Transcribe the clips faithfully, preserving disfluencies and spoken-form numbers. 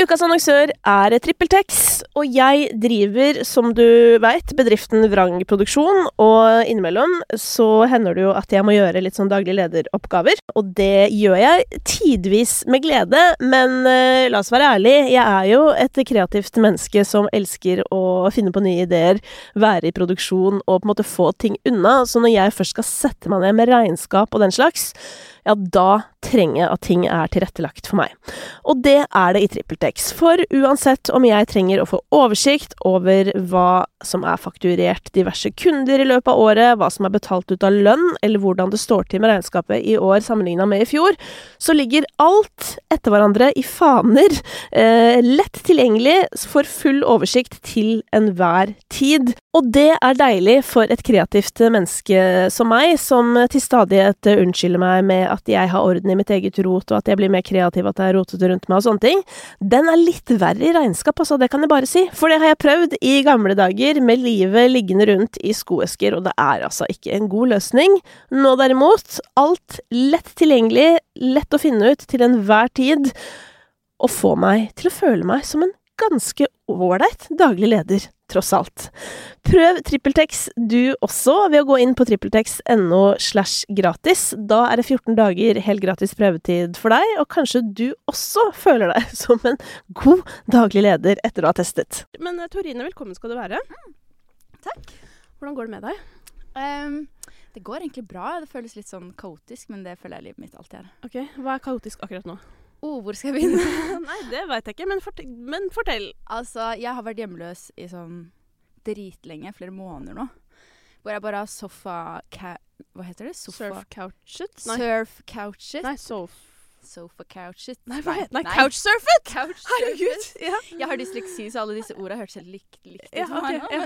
Ukas annonsør er TrippelTex, og jeg driver, som du vet, bedriften Vrang Produksjon, og innimellom så hender det jo at jeg må gjøre litt sånn daglig lederoppgaver, og det gjør jeg tidvis med glede, men uh, la oss være ærlig, jeg er jo et kreativt menneske som elsker å finne på nye ideer, være i produksjon og på en måte få ting unna, så når jeg først skal sette meg ned med regnskap og den slags, ja, da trenger jeg at ting er tilrettelagt for meg. Og det er det i TrippelTex, for uansett om jeg trenger å få oversikt over hva som er fakturert diverse kunder i løpet av året, hva som er betalt ut av lønn, eller hvordan det står til med regnskapet i år sammenlignet med i fjor, så ligger alt etter hverandre i faner, eh, lett tilgjengelig for full oversikt til enhver tid. Og det er deilig for et kreativt menneske som meg, som til stadighet unnskylder meg med at jeg har orden i mitt eget rot, og at jeg blir mer kreativ, at jeg er rotet rundt meg og sånne ting. Den er litt verre i regnskap, altså, det kan jeg bare si. For det har jeg prøvd i gamle dager, med livet liggende rundt i skoesker, og det er altså ikke en god løsning. Nå derimot, alt lett tilgjengelig, lett å finne ut til enhver tid, og få meg til å føle meg som en ganske ålreit daglig leder, tross alt. Prøv TrippelTex du også ved å gå inn på trippeltex.no slash gratis. Da er det fjorten dager helt gratis prøvetid for deg, og kanskje du også føler deg som en god daglig leder etter å ha testet. Men Torine, velkommen skal du være. Mm. Takk. Hvordan går det med deg? Um, det går egentlig bra. Det føles litt sånn kaotisk, men det føler jeg livet mitt alltid er. Ok, hva er kaotisk akkurat nå? Oh, hvor skal jeg begynne? Nei, det vet jeg ikke, men fortell, men fortell. Altså, jeg har vært hjemløs i sånn dritlenge, flere måneder nå. Hvor jeg bare har sofa... Ca- hva heter det? Sofa? Surf couchet? Nei. Surf couchet? Nei, sof... Sofa couchet? Nei, hva heter det? Nei. Couchsurfet? Couchsurfet? Herregud, ja. Jeg har dysleksi, så alle disse ordene har hørt seg likt, likt ut Ja, for meg ok, nå. ja.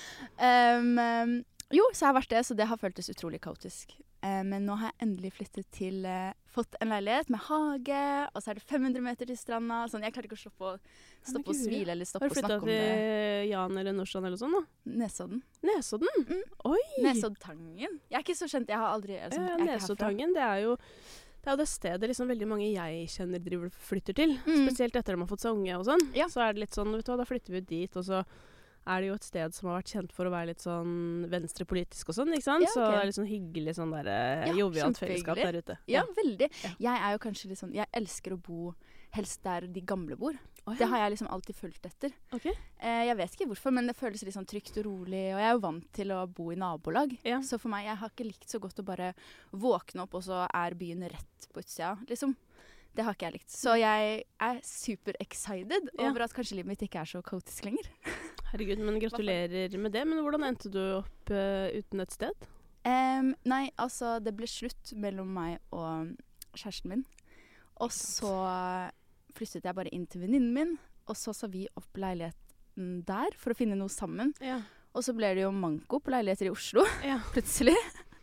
Men, um, um, jo, så jeg har vært det, så det har føltes utrolig kaotisk. Uh, men nå har jeg endelig flyttet til, uh, fått en leilighet med hage, og så er det fem hundre meter til stranda. Sånn, jeg klarer ikke å stoppe, stoppe å svile eller stoppe å snakke om det. Har du flyttet til Jan eller Norsan eller sånn da? Nesodden. Nesodden? Mm. Oi! Nesoddtangen. Jeg er ikke så kjent, jeg har aldri... Altså, Ja, jeg er ikke herfra. Nesoddtangen, det er jo det er jo det stedet liksom veldig mange jeg kjenner driver flytter til. Mm. Spesielt etter at de har fått seg unge og sånn. Ja. Så er det litt sånn, vet du hva, da flytter vi ut dit, og så er det jo et sted som har vært kjent for å være litt sånn venstrepolitisk og sånn, ikke sant? Ja, ok. Så det er litt sånn hyggelig sånn der eh, Ja, jovialt fellesskap kjempehyggelig. der ute. Ja, veldig. Ja. Jeg er jo kanskje litt sånn, jeg elsker å bo helst der de gamle bor. Å, ja. Det har jeg liksom alltid fulgt etter. Ok. Eh, jeg vet ikke hvorfor, men det føles litt sånn trygt og rolig, og jeg er jo vant til å bo i nabolag. Ja. Så for meg, jeg har ikke likt så godt å bare våkne opp, og så er byen rett på utsida, liksom. Det har ikke jeg likt. Så jeg er super excited Ja. over at kanskje livet mitt ikke er så kaotisk lenger. Herregud, men gratulerer med det. Men hvordan endte du opp uh, uten et sted? Um, nei, altså, det ble slutt mellom meg og kjæresten min. Og så flyttet jeg bare inn til venninnen min, og så sa vi opp leiligheten der for å finne noe sammen. Ja. Og så ble det jo manko på leiligheter i Oslo, Ja. plutselig.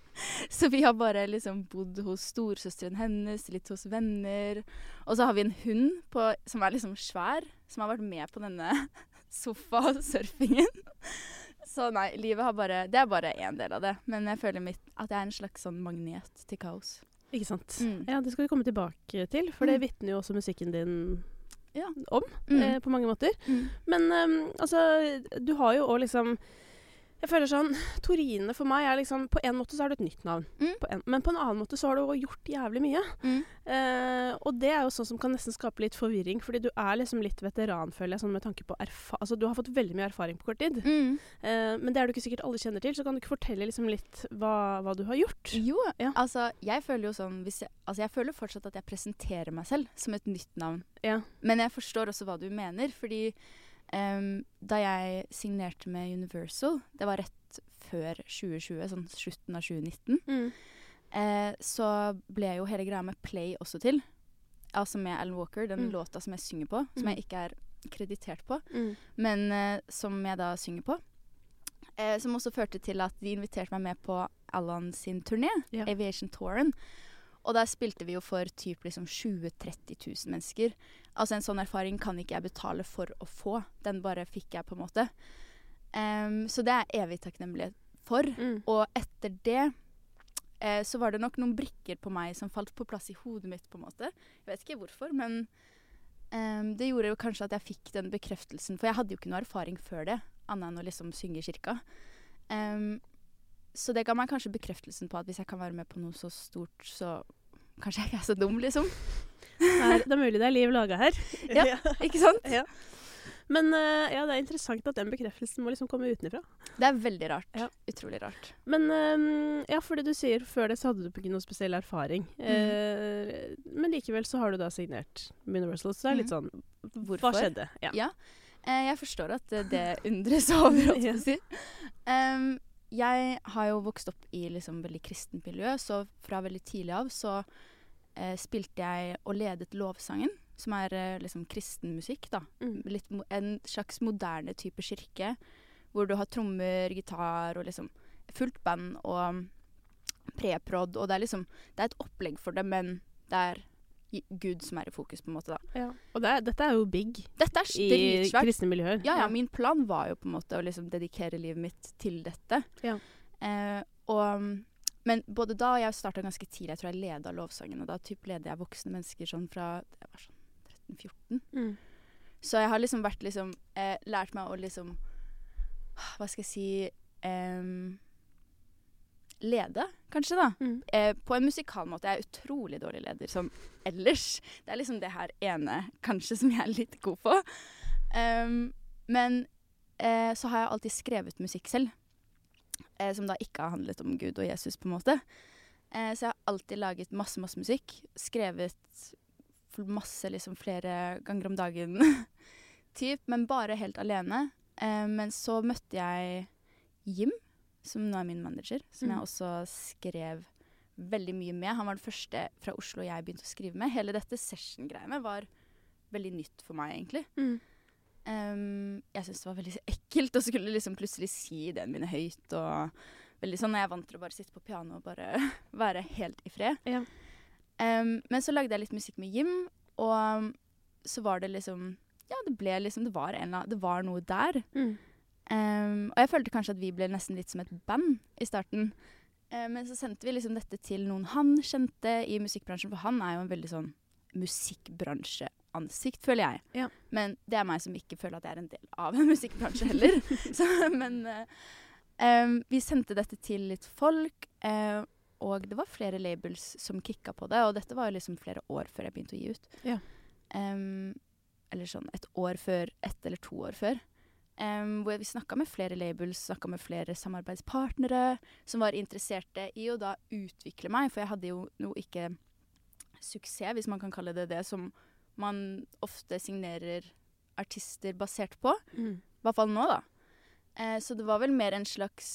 Så vi har bare liksom bodd hos storsøsteren hennes, litt hos venner. Og så har vi en hund på, som er liksom svær, som har vært med på denne sofa-surfingen. Så nei, livet har bare, det er bare en del av det. Men jeg føler mitt, at jeg er en slags sånn magnet til kaos. Ikke sant? Mm. Ja, det skal vi komme tilbake til, for det Mm. vitner jo også musikken din Ja. om, Mm. eh, på mange måter. Mm. Men um, altså, du har jo også liksom Jeg føler sånn Torine for meg er liksom på en måte så er det et nytt navn. Mm. På en, men på en annen måte så har du også gjort jævlig mye. Mm. Eh, og det er jo sånn som kan nesten skape litt forvirring, fordi du er liksom litt veteran, føler jeg, sånn med tanke på erfa Altså, du har fått veldig mye erfaring på kort tid. Mm. Eh, men det er det ikke sikkert alle kjenner til, så kan du ikke fortelle liksom litt hva, hva du har gjort? Jo, Ja. altså, jeg føler jo sånn hvis jeg, altså, jeg føler fortsatt at jeg presenterer meg selv som et nytt navn. Ja. Men jeg forstår også hva du mener, fordi um, da jeg signerte med Universal, det var rett før tjue tjue, sånn slutten av tjue nitten, Mm. eh, så ble jo hele greia med Play også til. Altså med Alan Walker, den Mm. låta som jeg synger på, som Mm. jeg ikke er kreditert på, Mm. men eh, som jeg da synger på. Eh, som også førte til at de inviterte meg med på Alan sin turné, Ja. Aviation Touren. Og der spilte vi jo for typ liksom tjue til tretti tusen mennesker. Altså en sånn erfaring kan ikke jeg betale for å få. Den bare fikk jeg på en måte. Um, så det er jeg evig takknemlig for. Mm. Og etter det eh, så var det nok noen brikker på meg som falt på plass i hodet mitt på en måte. Jeg vet ikke hvorfor, men Um, det gjorde jo kanskje at jeg fikk den bekreftelsen, for jeg hadde jo ikke noe erfaring før det, annet enn å liksom synge i kirka. Um, så det ga meg kanskje bekreftelsen på at hvis jeg kan være med på noe så stort, så kanskje jeg ikke er så dum, liksom. Her, det er mulig det er liv laget her. Ja, ikke sant? Ja. Men uh, ja, det er interessant at den bekreftelsen må liksom komme utenfra. Det er veldig rart. Ja. Utrolig rart. Men um, ja, fordi du sier før det så hadde du ikke noe spesiell erfaring. Mm. Uh, men likevel så har du da signert Universal, så det er litt sånn, Hvorfor? hva skjedde? Ja. Ja, eh, jeg forstår at det, det undres over, holdt jeg på å si. Um, jeg har jo vokst opp i liksom veldig kristent miljø, så fra veldig tidlig av så eh, spilte jeg og ledet lovsangen, som er eh, liksom kristen musikk, da. Mm. Litt mo- en slags moderne type kirke, hvor du har trommer, gitar og liksom fullt band og preprod, og det er liksom, det er et opplegg for det, men det er i- Gud som er i fokus på en måte da. Ja. Og det er, dette er jo big Dette er i dritsvært. kristne miljøer. Ja, ja, min plan var jo på en måte å liksom dedikere livet mitt til dette. Ja. Eh, og, men både da og jeg startet ganske tidlig, jeg tror jeg ledet lovsangen, og da typ leder jeg voksne mennesker sånn fra, jeg var sånn tretten fjorten. Mm. Så jeg har liksom vært liksom, eh, lært meg å liksom, hva skal jeg si, em, lede, kanskje da. Mm. Eh, på en musikal måte. Jeg er utrolig dårlig leder som ellers. Det er liksom det her ene, kanskje, som jeg er litt god på. Um, men eh, så har jeg alltid skrevet musikk selv, eh, som da ikke har handlet om Gud og Jesus, på en måte. Eh, så jeg har alltid laget masse, masse musikk. Skrevet fl- masse, liksom flere ganger om dagen, typ, men bare helt alene. Eh, men så møtte jeg Jim, som nå er min manager, som Mm. jeg også skrev veldig mye med. Han var den første fra Oslo jeg begynte å skrive med. Hele dette session-greiene var veldig nytt for meg, egentlig. Mm. Um, jeg synes det var veldig ekkelt å skulle liksom plutselig si ideene mine høyt, og veldig sånn, jeg er vant til å bare sitte på piano og bare være helt i fred. Ja. Um, men så lagde jeg litt musikk med Jim, og så var det liksom, ja, det ble liksom, det var, en, det var noe der. Mm. Um, og jeg følte kanskje at vi ble nesten litt som et band i starten. Um, men så sendte vi liksom dette til noen han kjente i musikkbransjen, for han er jo en veldig sånn musikkbransjeansikt, føler jeg. Ja. Men det er meg som ikke føler at jeg er en del av en musikkbransje heller. så, men uh, um, vi sendte dette til litt folk, uh, og det var flere labels som kicka på det, og dette var jo liksom flere år før jeg begynte å gi ut. Ja. Um, eller sånn et år før, ett eller to år før. Um, hvor vi snakket med flere labels, snakket med flere samarbeidspartnere som var interesserte i å da utvikle meg, for jeg hadde jo noe ikke suksess, hvis man kan kalle det det, som man ofte signerer artister basert på, Mm. i hvert fall nå da. Uh, så det var vel mer en slags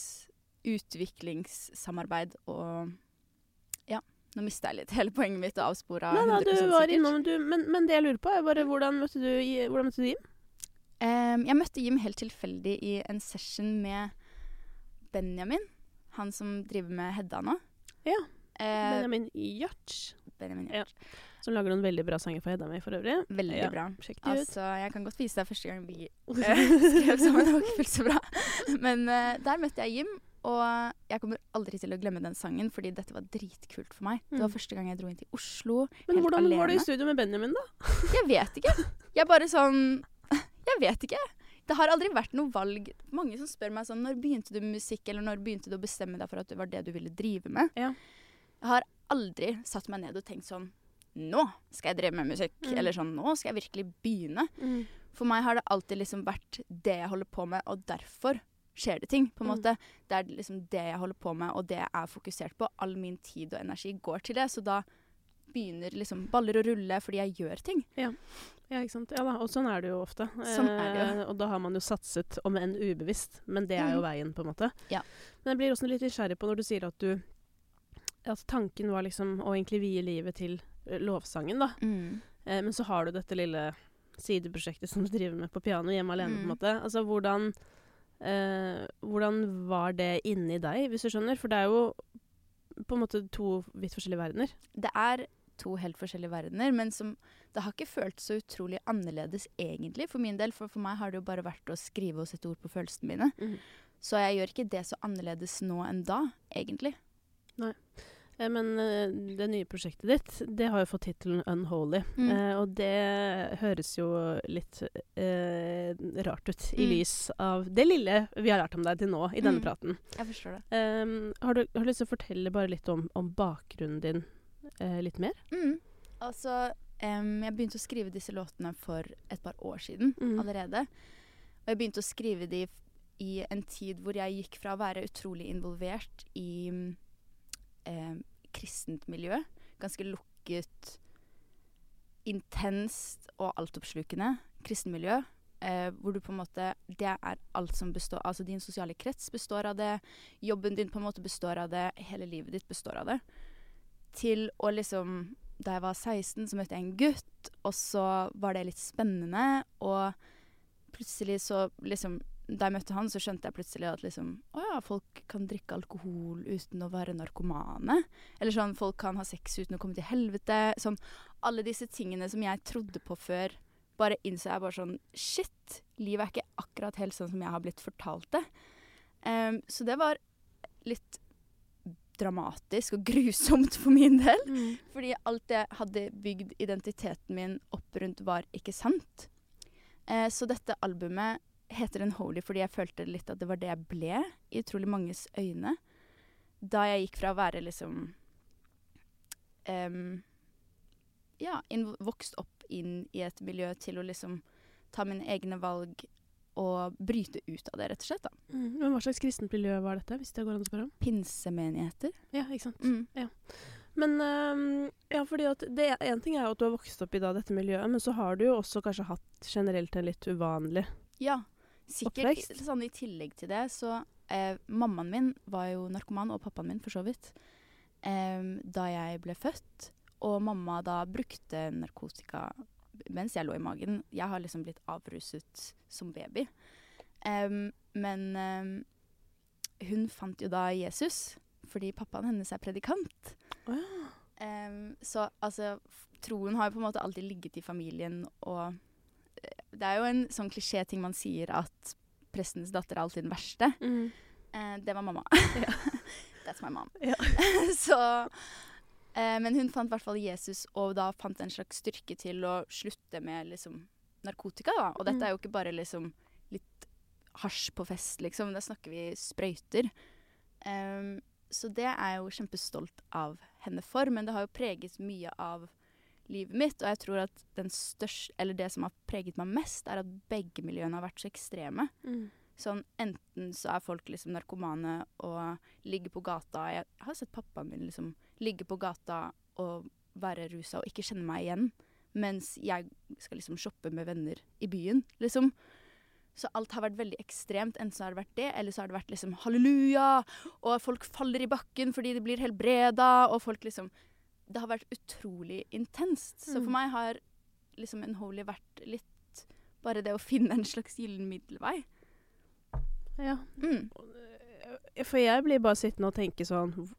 utviklingssamarbeid, og ja, nå mistet jeg litt hele poenget mitt og avsporet Nei, nei, hundre prosent du var sikkert. innom, du, men, men det jeg lurer på er bare, hvordan møtte du, i- hvordan møtte du Jim? Um, jeg møtte Jim helt tilfeldig i en session med Benjamin, han som driver med Hedda nå. Ja, Eh, Benjamin Gjørts, Benjamin Ja. Gjert. som lager noen veldig bra sanger for Hedda mi for øvrig. Veldig Ja, bra. sjekk det ut. Altså, jeg kan godt vise deg første gang vi eh, skrev sammen, det var ikke fullt så bra. Men eh, der møtte jeg Jim, og jeg kommer aldri til å glemme den sangen, fordi dette var dritkult for meg. Det var Mm. første gang jeg dro inn til Oslo, Men helt hvordan var du alene. i studio med Benjamin da? Jeg vet ikke. Jeg bare sånn, jeg vet ikke. Det har aldri vært noe valg. Mange som spør meg sånn, når begynte du med musikk, eller når begynte du å bestemme deg for at det var det du ville drive med? Ja. Jeg har aldri satt meg ned og tenkt sånn, nå skal jeg drive med musikk, Mm. eller sånn, nå skal jeg virkelig begynne. Mm. For meg har det alltid liksom vært det jeg holder på med, og derfor skjer det ting, på en Mm. måte. Det er liksom det jeg holder på med, og det jeg er fokusert på. All min tid og energi går til det, så da begynner liksom baller å rulle fordi jeg gjør ting. Ja, ikke sant? Ja da, og sånn er det jo ofte. Sånn er det jo. Eh, og da har man jo satset, om enn ubevisst, men det er jo Mhm. veien, på en måte. Ja. Men jeg blir også litt nysgjerrig på når du sier at du, at tanken var liksom å egentlig vie livet til eh, lovsangen da. Eh, men så har du dette lille sideprosjektet som du driver med på piano hjemme alene, på en Mm. måte. Altså, hvordan, eh, hvordan var det inni deg, hvis du skjønner? For det er jo på en måte to vidt forskjellige verdener. Det er to helt forskjellige verdener, men som, det har ikke følt så utrolig annerledes egentlig, for min del. For, for meg har det jo bare vært å skrive og sette ord på følelsene mine. Mhm. Så jeg gjør ikke det så annerledes nå enn da, egentlig. Eh, Men eh, det nye prosjektet ditt, det har jo fått tittelen Unholy. Mm. Eh, og det høres jo litt eh, rart ut i Mm. lys av det lille vi har lært om deg til nå i denne Mm. praten. Jeg forstår det. Um, har, du, har du lyst til å fortelle bare litt om, om bakgrunnen din eh, litt mer? Mm. Altså, em, jeg begynte å skrive disse låtene for et par år siden Mm. allerede. Og jeg begynte å skrive de f- i en tid hvor jeg gikk fra å være utrolig involvert i mm, em, kristent miljø. Ganske lukket, intenst og altoppslukende kristen miljø. Eh, hvor du på en måte, det er alt som består, altså din sosiale krets består av det, jobben din på en måte består av det, hele livet ditt består av det. Til å liksom, da jeg var seksten så møtte jeg en gutt, og så var det litt spennende, og plutselig så liksom, da jeg møtte han så skjønte jeg plutselig at liksom, åja, folk kan drikke alkohol uten å være narkomane, eller sånn, folk kan ha sex uten å komme til helvete, sånn, alle disse tingene som jeg trodde på før, bare innså jeg bare sånn, shit, livet er ikke akkurat helt sånn som jeg har blitt fortalt det. Em, så det var litt dramatisk og grusomt for min del. Mm. Fordi alt jeg hadde bygd identiteten min opp rundt var ikke sant. Eh, så dette albumet heter Unholy fordi jeg følte litt at det var det jeg ble i utrolig manges øyne. Da jeg gikk fra å være liksom em, ja, inn, vokst opp inn i et miljø til å liksom ta mine egne valg og bryte ut av det, rett og slett da. Mm. Men hva slags kristent miljø var dette, hvis det går an å spørre om? Pinsemenigheter. Ja, ikke sant? Mm. Men um, ja, fordi at det, en ting er jo at du har vokst opp i da, dette miljøet, men så har du jo også kanskje hatt generelt en litt uvanlig Ja, sikkert oppvekst. sånn i tillegg til det, så eh, mammaen min var jo narkoman, og pappaen min for så vidt, em, da jeg ble født. Og mamma da brukte narkotika mens jeg lå i magen. Jeg har liksom blitt avruset som baby. Em, men em, hun fant jo da Jesus, fordi pappaen hennes er predikant. Å ja. Em, så altså, f- troen har jo på en måte alltid ligget i familien, og eh, det er jo en sånn klisjé-ting man sier at prestens datter er alltid den verste. Mm. Eh, det var mamma. That's my mom. Ja. så, eh, men hun fant i hvert fall Jesus, og da fant en slags styrke til å slutte med liksom, narkotika. Da. Og dette Mm. er jo ikke bare liksom, litt hasj på fest, liksom. Da snakker vi sprøyter. Em, så det er jeg jo kjempestolt av henne for, men det har jo preget mye av livet mitt, og jeg tror at den største, eller det som har preget meg mest, er at begge miljøene har vært så ekstreme. Mm. Sånn, enten så er folk liksom narkomane og ligger på gata. Jeg har sett pappaen min liksom ligge på gata og være rusa og ikke kjenne meg igjen, mens jeg skal liksom shoppe med venner i byen, liksom. Så alt har vært veldig ekstremt. Enten så har det vært det, eller så har det vært liksom halleluja, og folk faller i bakken fordi de blir helbreda, og folk liksom, det har vært utrolig intenst. Så Mm. for meg har liksom Unholy vært litt bare det å finne en slags gyllen middelvei. Ja. Mm. For jeg blir bare sittende og tenke sånn h-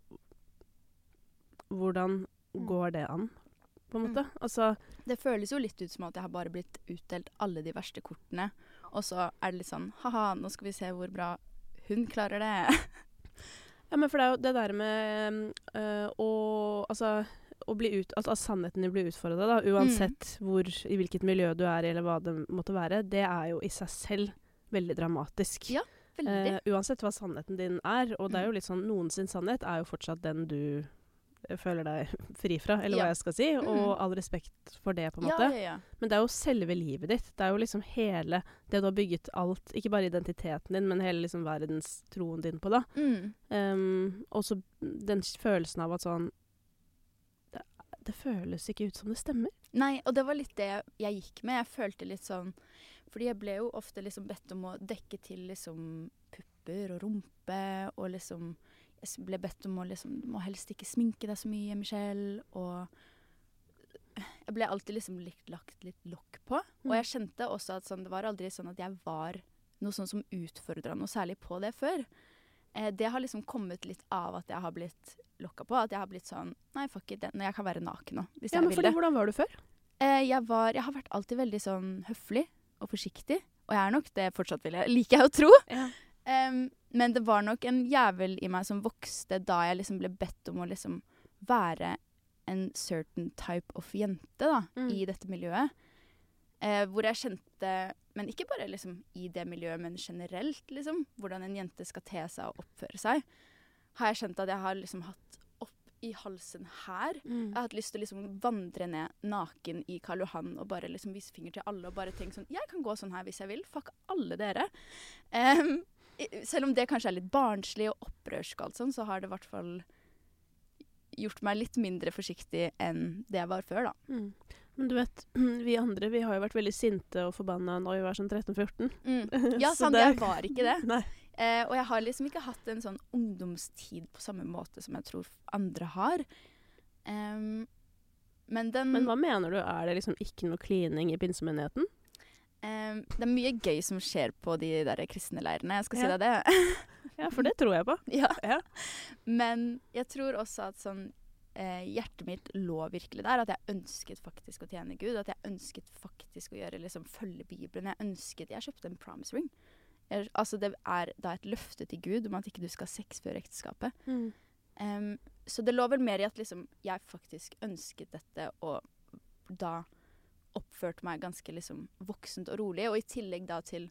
Hvordan Mm. går det an, på en Mm. måte? Altså, Det føles jo litt ut som at jeg har bare blitt utdelt alle de verste kortene, og så er det litt sånn, haha, nå skal vi se hvor bra hun klarer det. ja, men for det er jo det der med øh, å Altså å bli ut, at, at sannheten din blir utfordret, da, uansett hvor, i hvilket miljø du er i, eller hva det måtte være, det er jo i seg selv veldig dramatisk. Ja, Veldig. Eh, uansett hva sannheten din er. Og det er jo litt sånn, noen sin sannhet er jo fortsatt den du eh, føler deg fri fra, eller Ja. hva jeg skal si. Og Mm. all respekt for det, på en ja, måte. ja, ja. Men det er jo selve livet ditt. Det er jo liksom hele det du har bygget alt, ikke bare identiteten din, men hele liksom verdenstroen din på, da. Mm. Um, og så den følelsen av at sånn det, det føles ikke ut som det stemmer. Nei, og det var litt det jeg gikk med. Jeg følte litt sånn, fordi jeg ble jo ofte liksom bedt om å dekke til liksom pupper og rumpe, og liksom, jeg ble bedt om å liksom, du må helst ikke sminke deg så mye, Michelle, og jeg ble alltid liksom litt, lagt litt lokk på. Mm. Og jeg kjente også at sånn, det var aldri sånn at jeg var noe sånn som utfordret noe særlig på det før. Eh, det har liksom kommet litt av at jeg har blitt lokka på, at jeg har blitt sånn, nei, fuck it, det- jeg kan være naken nå, hvis Ja, jeg men vil fordi, det. hvordan var du før? Eh, jeg, var, jeg har vært alltid veldig sånn høflig og forsiktig, og jeg er nok det fortsatt, vil jeg, liker jeg å tro. Ja. Em, men det var nok en jævel i meg som vokste da jeg liksom ble bedt om å liksom være en certain type of jente da, Mm. i dette miljøet. Eh, hvor jeg kjente, men ikke bare liksom i det miljøet, men generelt liksom, hvordan en jente skal te seg og oppføre seg, har jeg kjent at jeg har liksom hatt opp i halsen her. Mm. Jeg har hatt lyst til å liksom vandre ned naken i Karl Johan og bare liksom vise finger til alle og bare tenke sånn, jeg kan gå sånn her hvis jeg vil, fuck alle dere. Um, selv om det kanskje er litt barnslig og opprørsk og alt sånn, så har det i hvert fall gjort meg litt mindre forsiktig enn det jeg var før da. Mm. Men du vet, vi andre, vi har jo vært veldig sinte og forbanna når vi var sånn tretten fjorten. Mm. Ja, Så sant, det- jeg var ikke det. Nei. Eh, og jeg har liksom ikke hatt en sånn ungdomstid på samme måte som jeg tror andre har. Um, men den... Men hva mener du? Er det liksom ikke noe klining i pinsemenigheten? Um, det er mye gøy som skjer på de der kristne leirene, jeg skal si Ja. deg det. Ja, for det tror jeg på. Ja. Ja. Men jeg tror også at sånn, eh, hjertet mitt lå virkelig der, at jeg ønsket faktisk å tjene Gud, at jeg ønsket faktisk å gjøre, liksom, følge Bibelen. Jeg ønsket, jeg kjøpte en promise ring. Jeg, altså det er da et løfte til Gud om at ikke du skal ha sex før ekteskapet. Mm. Um, så det lå vel mer i at liksom, jeg faktisk ønsket dette, og da oppførte meg ganske liksom, voksent og rolig. Og i tillegg da til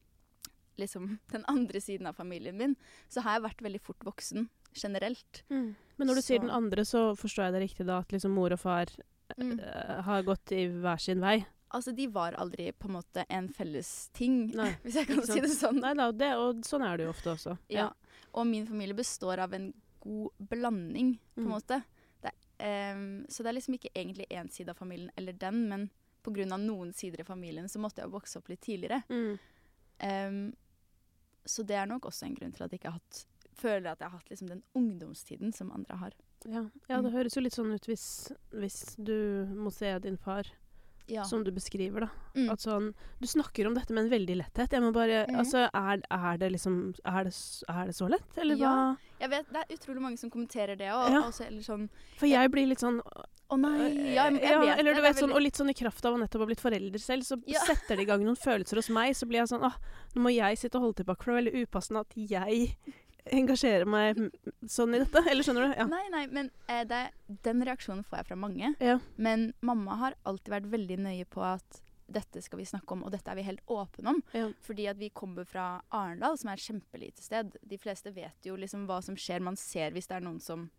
liksom, den andre siden av familien min, så har jeg vært veldig fort voksen, generelt. Mm. Men når du Så- sier den andre, så forstår jeg det riktig da, at liksom mor og far Mm. eh, har gått i hver sin vei. Altså, de var aldri på en måte en felles ting, Nei, hvis jeg kan ikke si sant? det sånn. Nei da, det, og sånn er det jo ofte også. Ja. Og min familie består av en god blanding, på en Mm. måte. Det, ehm, så det er liksom ikke egentlig en side av familien eller den, men på grunn av noen sider i familien så måtte jeg jo vokse opp litt tidligere. Mm. Ehm, så det er nok også en grunn til at jeg ikke har hatt, føler at jeg har hatt liksom den ungdomstiden som andre har. Ja. ja, det Mm. høres jo litt sånn ut hvis, hvis du må se din far, Ja. som du beskriver da. Mm. At sånn, du snakker om dette med en veldig letthet. Jeg må bare, Mhm. altså, er, er det liksom, er det, s- er det så lett? Eller Ja. hva? Jeg vet, det er utrolig mange som kommenterer det, og Ja. også, eller sånn, For jeg blir litt sånn, å nei, ja, jeg, jeg ja, vet eller det, du det er vet sånn, veldig- og litt sånn i kraft av å nettopp ha blitt forelder selv, så Ja. setter det i gang noen følelser hos meg, så blir jeg sånn, ah, nå må jeg sitte og holde tilbake, for det er veldig upassende at jeg engasjerer meg m- sånn i dette, eller skjønner du? Ja. Nei, nei, men eh, det, den reaksjonen får jeg fra mange. Ja. Men mamma har alltid vært veldig nøye på at dette skal vi snakke om, og dette er vi helt åpne om. Ja. Fordi at vi kommer fra Arendal, som er et kjempelite sted. De fleste vet jo liksom hva som skjer. Man ser hvis det er noen som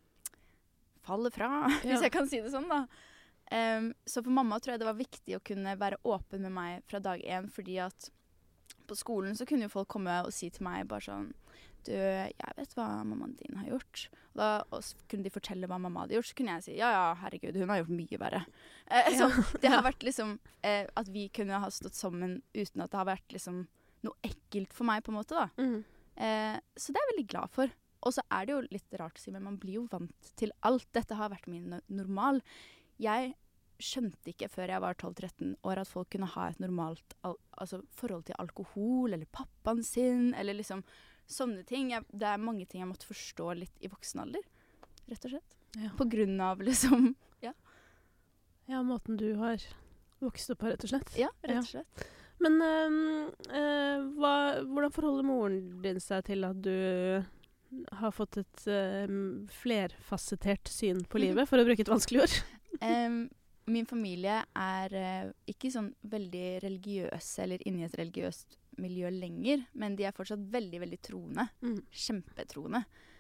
faller fra, Ja. hvis jeg kan si det sånn da. Em, så for mamma tror jeg det var viktig å kunne være åpen med meg fra dag én, fordi at på skolen så kunne jo folk komme og si til meg bare sånn, du, jeg vet hva mammaen din har gjort. Og da og så kunne de fortelle hva mamma hadde gjort, så kunne jeg si, ja, ja, herregud, hun har gjort mye verre. Eh, så det har vært liksom, eh, at vi kunne ha stått sammen uten at det har vært liksom noe ekkelt for meg på en måte da. Mm. Eh, så det er jeg veldig glad for. Og så er det jo litt rart å si, men man blir jo vant til alt. Dette har vært min no- normal. Jeg skjønte ikke før jeg var tolv tretten år at folk kunne ha et normalt al altså, forhold til alkohol, eller pappaen sin, eller liksom sånne ting. Jeg, det er mange ting jeg måtte forstå litt i voksen alder, rett og slett. Ja. På grunn av liksom, ja, ja, måten du har vokst opp på, rett og slett. ja rett Ja. og slett. Men øhm, øh, hva, hvordan forholder moren din seg til at du har fått et øhm, flerfasettert syn på livet, for å bruke et vanskelig ord? Em, min familie er eh, ikke sånn veldig religiøse eller inne i et religiøst miljø lenger, men de er fortsatt veldig, veldig troende. Mm. Kjempetroende.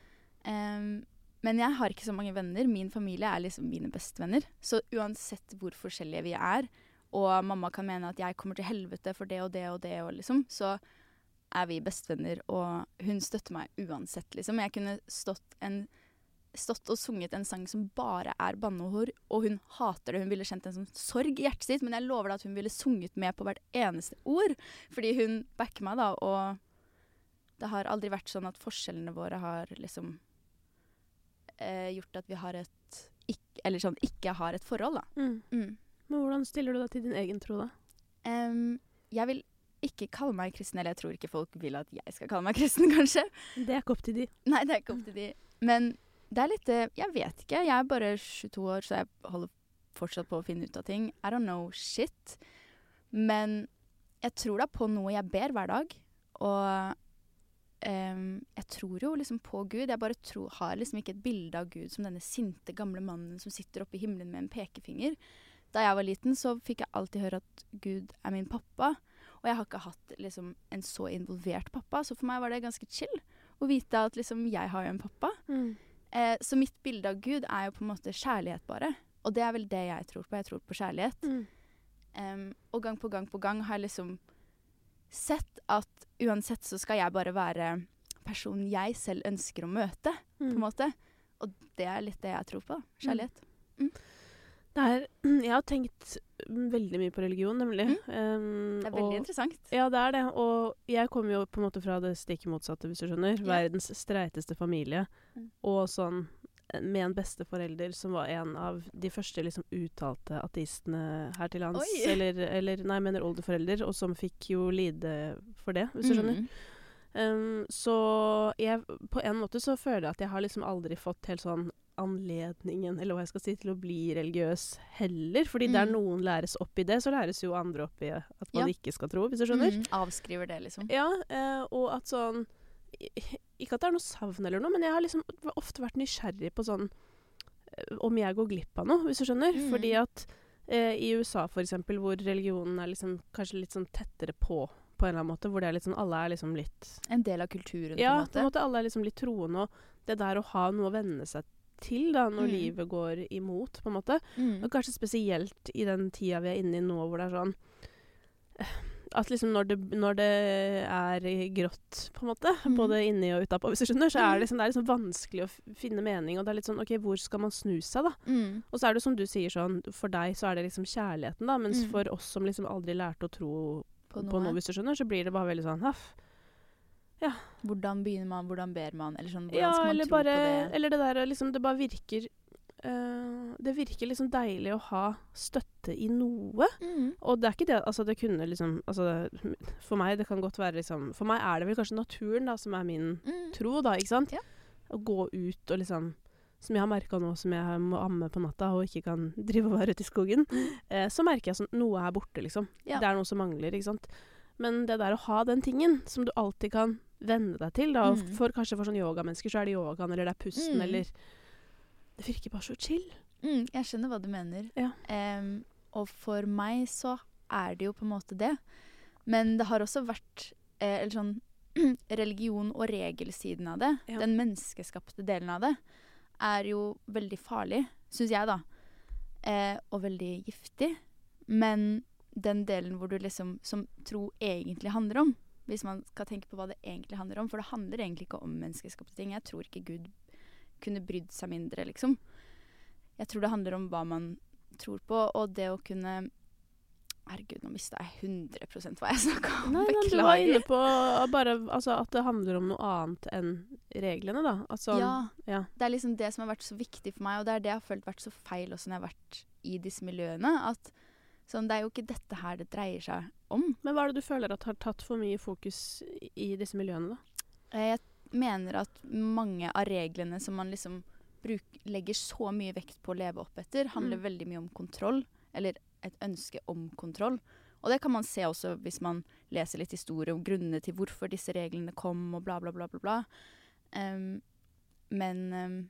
Em, men jeg har ikke så mange venner. Min familie er liksom mine bestevenner. Så uansett hvor forskjellige vi er, og mamma kan mene at jeg kommer til helvete for det og det og det, og liksom, så er vi bestevenner, og hun støtter meg uansett, liksom. Jeg kunne stått en stått og sunget en sang som bare er banneord, og hun hater det. Hun ville kjent en sånn sorg i hjertet sitt, men jeg lover deg at hun ville sunget med på hvert eneste ord, fordi hun backer meg da, og det har aldri vært sånn at forskjellene våre har liksom eh, gjort at vi har et ikke, eller sånn ikke har et forhold da. Mm. Mm. Men hvordan stiller du deg til din egen tro, da? Em, jeg vil ikke kalle meg kristen, eller jeg tror ikke folk vil at jeg skal kalle meg kristen, kanskje. Det er ikke opp til de. Nei, det er ikke opp til de. Men det er litt, eh, jeg vet ikke, jeg er bare tjueto år, så jeg holder fortsatt på å finne ut av ting. I don't know shit. Men jeg tror da på noe jeg ber hver dag, og Um, jeg tror jo liksom på Gud. Jeg bare tro, har liksom ikke et bilde av Gud som denne sinte gamle mannen som sitter oppe i himmelen med en pekefinger. Da jeg var liten, så fikk jeg alltid høre at Gud er min pappa. Og jeg har ikke hatt liksom en så involvert pappa, så for meg var det ganske chill å vite at liksom jeg har jo en pappa. Mm. Eh, så mitt bilde av Gud er jo på en måte kjærlighet bare. Og det er vel det jeg tror på. Jeg tror på kjærlighet. Mm. Um, og gang på gang på gang har jeg liksom sett at uansett så skal jeg bare være personen jeg selv ønsker å møte, Mm. på en måte. Og det er litt det jeg tror på. Kjærlighet. Mm. Det er, jeg har tenkt veldig mye på religion, nemlig. Mm. Um, Det er veldig og, interessant. Ja, det er det. Og jeg kommer jo på en måte fra det stikk motsatte, hvis du skjønner. Ja. Verdens streiteste familie. Mm. Og sånn med en besteforelder som var en av de første liksom uttalte ateistene her til lands. Oi. Eller, eller, nei, jeg mener oldeforelder, og som fikk jo lide for det, hvis du skjønner. Mm. Um, så jeg, på en måte så føler jeg at jeg har liksom aldri fått helt sånn anledningen, eller hva jeg skal si, til å bli religiøs heller. Fordi der Mm. noen læres opp i det, så læres jo andre opp i at man Ja. ikke skal tro, hvis du skjønner. Mm. Avskriver det, liksom. Ja, eh, og at sånn i- Ikke at det er noe savn eller noe, men jeg har liksom ofte vært nysgjerrig på sånn eh, om jeg går glipp av noe, hvis du skjønner. Mm. Fordi at eh, i U S A for eksempel, hvor religionen er liksom kanskje litt sånn tettere på, på en eller annen måte, hvor det er litt sånn, alle er liksom litt En del av kulturen, Ja, på en måte. alle er liksom litt troende, og det der å ha noe å venne seg til da, når Mm. livet går imot, på en måte. Mm. Og kanskje spesielt i den tida vi er inne i nå, hvor det er sånn at liksom når det, når det er grått, på en måte, Mm. både inni og utapå, hvis du skjønner, så er Mm. det, liksom, det er liksom vanskelig å f finne mening, og det er litt sånn, ok, hvor skal man snu seg da? Mm. Og så er det som du sier sånn, for deg så er det liksom kjærligheten da, mens Mm. for oss som liksom aldri lærte å tro På på noe. noe, hvis du skjønner, så blir det bare veldig sånn, haff. Hvordan begynner man, hvordan ber man, eller sånn, hvordan Ja, skal man eller tro bare, på det? eller det der, liksom, det bare virker, eh, det virker liksom deilig å ha støtte i noe. Mm. Og det er ikke det, altså det kunne liksom, altså for meg, det kan godt være liksom, for meg er det vel kanskje naturen da, som er min Mm. tro da, ikke sant? Ja. Å gå ut og liksom, som jeg har merket nå, som jeg må amme på natta og ikke kan drive og være ute i skogen, eh, så merker jeg sånn, noe er borte liksom. Ja. Det er noe som mangler, ikke sant? Men det der å ha den tingen som du alltid kan vende deg til, da, og Mm. for kanskje for sånn yogamennesker så er det yogaen, eller det er pusten, Mm. eller det virker bare så chill. Mm, jeg skjønner hva du mener. Ja. Em, og for meg så er det jo på en måte det. Men det har også vært eh, eller sånn, religion og regelsiden av det, Ja. den menneskeskapte delen av det, er jo veldig farlig, synes jeg da. Eh, og veldig giftig. Men den delen hvor du liksom, som tro egentlig handler om, hvis man skal tenke på hva det egentlig handler om, for det handler egentlig ikke om menneskeskapte ting. Jeg tror ikke Gud kunne brydd seg mindre, liksom. Jeg tror det handler om hva man tror på, og det å kunne Herregud, nå mistet jeg hundre prosent hva jeg snakket om. Nei, men du var inne Beklager. på bare, altså, at det handler om noe annet enn reglene, da. Altså, Ja, ja. det er liksom det som har vært så viktig for meg, og det er det jeg har følt vært så feil også når jeg har vært i disse miljøene, at sånn, det er jo ikke dette her det dreier seg om. Men hva er det du føler at har tatt for mye fokus i, i disse miljøene, da? Jeg mener at mange av reglene som man liksom bruk, legger så mye vekt på å leve opp etter, handler Mm. veldig mye om kontroll, eller et ønske om kontroll. Og det kan man se også hvis man leser litt historie om grunnene til hvorfor disse reglene kom, og bla bla bla bla bla. Um, men um,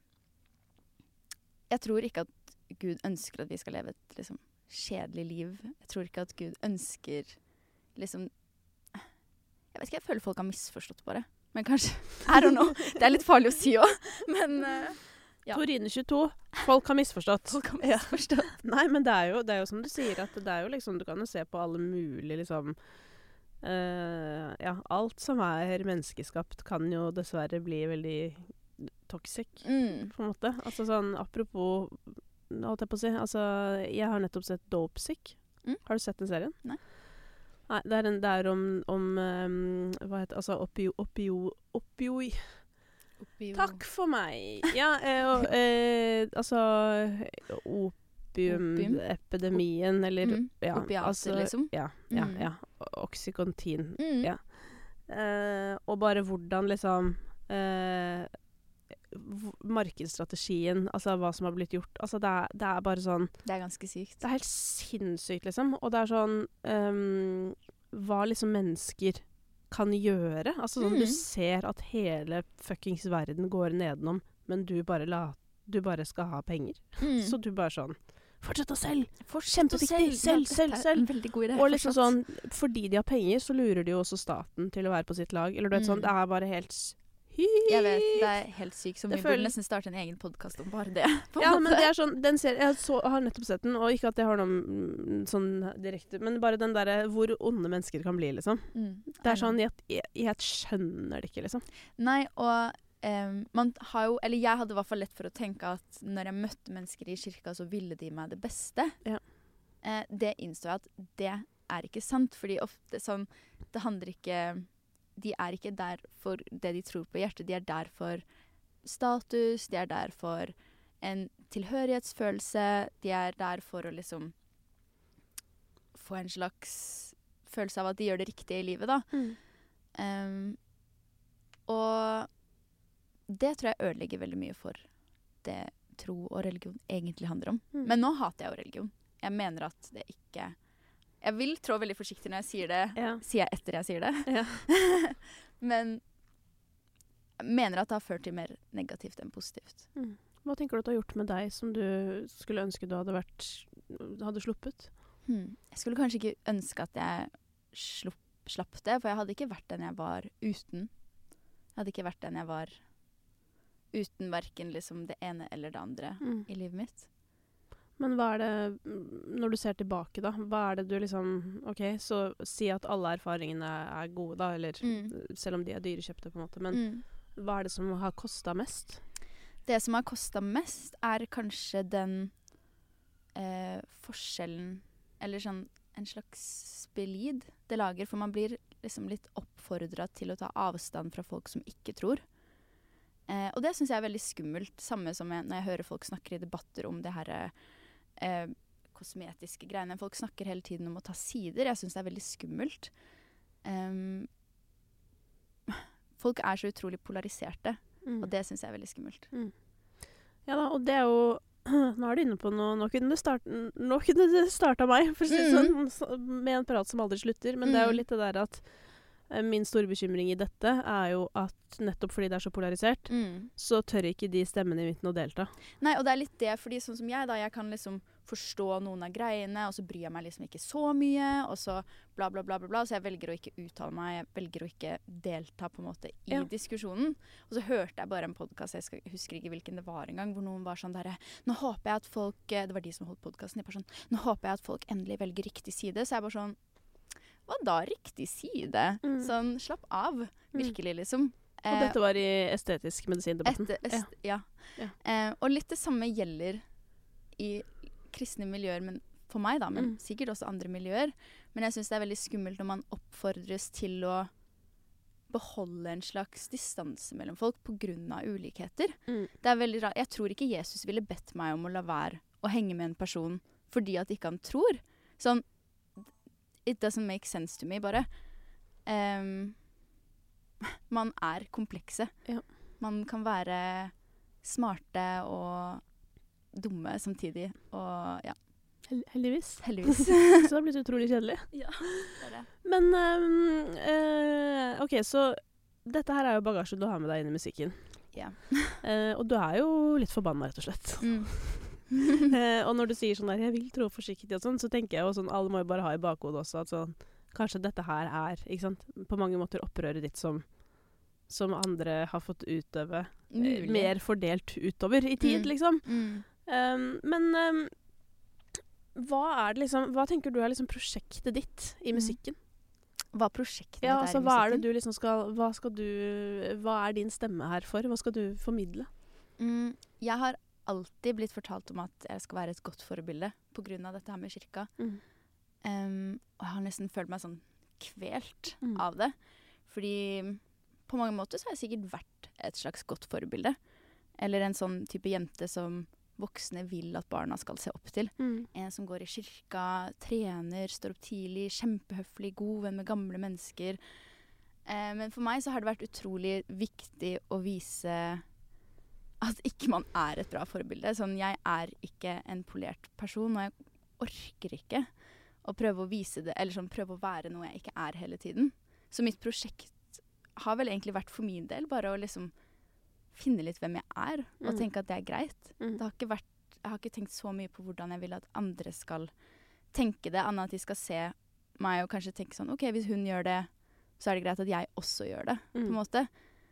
jeg tror ikke at Gud ønsker at vi skal leve et liksom, kjedelig liv. Jeg tror ikke at Gud ønsker liksom Jeg vet ikke, jeg føler folk har misforstått bare. Men kanskje, I don't know. Det er litt farlig å si også. Men uh, ja. Torine tjueto, folk har misforstått. Folk har Ja. misforstått. Nei, men det er, jo, det er jo som du sier, at det er jo liksom, du kan jo se på alle mulige liksom, eh, ja, alt som er menneskeskapt kan jo dessverre bli veldig toxic, Mm. på en måte. Altså sånn, apropos, holdt jeg på å si, altså, jeg har nettopp sett Dopesick. Mm. Har du sett den serien? Nei. Nei, det er, en, det er om, om um, hva heter, altså opio, opio, opioi. Takk for meg. Ja, eh, og, eh, altså Opium. opiumepidemien, eller Mm. ja, Opiater, altså, liksom. Ja, ja, Mm. ja. Oxycontin. Mm. Ja. Eh, og bare hvordan liksom eh, v- markedsstrategien, altså hva som har blitt gjort. Altså det er, det er bare sånn Det er ganske sykt. Det er helt sinnssykt, liksom. Og det er sånn um, hva liksom mennesker kan gjøre. Altså sånn, Mm. du ser at hele fuckings verden går nedenom, men du bare, la, du bare skal ha penger. Mm. Så du bare sånn, fortsett å selge! Fortsett å Kjempeviktig! Selg, Ja, selg, dette er selg! en veldig god idé. Og liksom fortsatt. sånn, fordi de har penger, så lurer de jo også staten til å være på sitt lag. Eller du vet sånn, Mm. det er bare helt sykt. Jeg vet, det er helt sykt. Så Det vi føles- burde nesten starte en egen podcast om bare det. På en Ja, måte. men det er sånn, den ser, jeg så, har nettopp sett den, og ikke at jeg har noe mm, sånn direkte, men bare den derre hvor onde mennesker kan bli, liksom. Mm, Det er I know. sånn, jeg, jeg, jeg skjønner det ikke, liksom. Nei, og em, man har jo, eller jeg hadde i hvert fall lett for å tenke at når jeg møtte mennesker i kirka, så ville de meg det beste. Ja. Eh, det innså jeg at det er ikke sant, fordi ofte sånn, det handler ikke, de er ikke der for det de tror på hjertet, de er der for status, de er der for en tilhørighetsfølelse, de er der for å liksom få en slags følelse av at de gjør det riktige i livet, da. Um, og det tror jeg ødelegger veldig mye for det tro og religion egentlig handler om. Mm. Men nå hater jeg jo religion. Jeg mener at det ikke... Jeg vil trå veldig forsiktig når jeg sier det, Ja. sier jeg etter jeg sier det. Ja. Men jeg mener at det har ført til mer negativt enn positivt. Mm. Hva tenker du at det har gjort med deg som du skulle ønske du hadde vært, hadde sluppet? Hmm. Jeg skulle kanskje ikke ønske at jeg slupp, slapp det, for jeg hadde ikke vært den jeg var uten. Jeg hadde ikke vært den jeg var uten hverken liksom det ene eller det andre Mm. i livet mitt. Men hva er det, mm, når du ser tilbake da, hva er det du liksom, ok, så si at alle erfaringene er gode da, eller Mm. selv om de er dyrekjøpte på en måte, men Mm. hva er det som har kostet mest? Det som har kostet mest er kanskje den eh, forskjellen, eller sånn en slags splid det lager, for man blir liksom litt oppfordret til å ta avstand fra folk som ikke tror. Eh, og det synes jeg er veldig skummelt, samme som jeg, når jeg hører folk snakker i debatter om det her eh, kosmetiske greiene. Folk snakker hele tiden om å ta sider. Jeg synes det er veldig skummelt. Um, folk er så utrolig polariserte, Mm. og det synes jeg er veldig skummelt. Ja da, og det er jo, nå er du inne på noe, nå kunne det starte, nå kunne det startet meg, for å si det Mm. sånn, så- med en prat som aldri slutter, men det er jo Mm. litt det der at eh, min store bekymring i dette er jo at nettopp fordi det er så polarisert, Mm. så tør ikke de stemmene i midten å delta. Nei, og det er litt det, fordi sånn som jeg da, jeg kan liksom forstå noen av greiene, og så bryr jeg meg liksom ikke så mye, og så bla bla bla bla bla, så jeg velger å ikke uttale meg, jeg velger å ikke delta på en måte i Ja. diskusjonen. Og så hørte jeg bare en podcast, jeg skal, husker ikke hvilken det var en gang, hvor noen var sånn der, nå håper jeg at folk, eh, det var de som holdt podcasten, de bare sånn, nå håper jeg at folk endelig velger riktig side, så jeg bare sånn, hva da riktig side? Mm. Sånn, slapp av, virkelig liksom. Og Eh, dette var i estetisk medisindebatten. Etter, est, ja. Ja. Eh, og litt det samme gjelder i kristne miljøer, men for meg da, men Mm. sikkert også andre miljøer. Men jeg synes det er veldig skummelt når man oppfordres til å beholde en slags distanse mellom folk på grunn av ulikheter. Mm. Det er veldig rart. Jeg tror ikke Jesus ville bedt meg om å la være å henge med en person fordi at ikke han tror. Sånn, it doesn't make sense to me, bare. Um, man er komplekse. Ja. Man kan være smarte og dumme samtidig, og ja, Hel heldigvis. heldigvis. Så det har blitt utrolig kjedelig. ja, det er det. Men, ehm, eh, ok, så dette her er jo bagasje du har med deg inn i musikken. Ja. Eh, og du er jo litt forbanna, rett og slett. Mm. Eh, og når du sier sånn der, jeg vil trå forsiktig og sånn, så tenker jeg jo sånn, alle må jo bare ha i bakhodet også, at sånn, kanskje dette her er, ikke sant, på mange måter opprøret ditt som, som andre har fått utøve eh, Mulig. mer fordelt utover i tid, Mm. liksom. Mm. Um, men um, hva er det liksom, hva tenker du er liksom prosjektet ditt i Mm. musikken? Hva prosjektet Ja, mitt altså, er i hva er det musikken? du liksom skal, hva skal du, hva er din stemme her for? Hva skal du formidle? Mm, jeg har alltid blitt fortalt om at jeg skal være et godt forbilde på grunn av dette her med kirka. Mm. Um, og jeg har nesten følt meg sånn kvelt Mm. av det. Fordi på mange måter så har jeg sikkert vært et slags godt forbilde. Eller en sånn type jente som voksne vil at barna skal se opp til. Mm. En som går i kirka, trener, står opp tidlig, kjempehøflig, god venn med gamle mennesker. Eh, men for meg så har det vært utrolig viktig å vise at ikke man er et bra forbilde. Sånn, jeg er ikke en polert person, og jeg orker ikke å prøve å vise det, eller sånn, prøve å være noe jeg ikke er hele tiden. Så mitt prosjekt har vel egentlig vært for min del bare å liksom finne litt hvem jeg er, og Mm. tenke at det er greit. Mm. Det har ikke vært, jeg har ikke tenkt så mye på hvordan jeg vil at andre skal tenke det, annet at de skal se meg og kanskje tenke sånn, ok, hvis hun gjør det, så er det greit at jeg også gjør det, på en Mm. måte.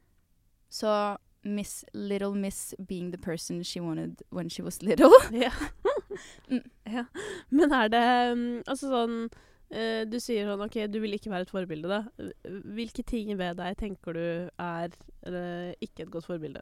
Så Miss Little Miss being the person she wanted when she was little. Ja. Mm. Ja. Men er det mm, altså sånn eh, du sier sånn, ok, du vil ikke være et forbilde da. Hvilke ting ved deg tenker du er eh, ikke et godt forbilde?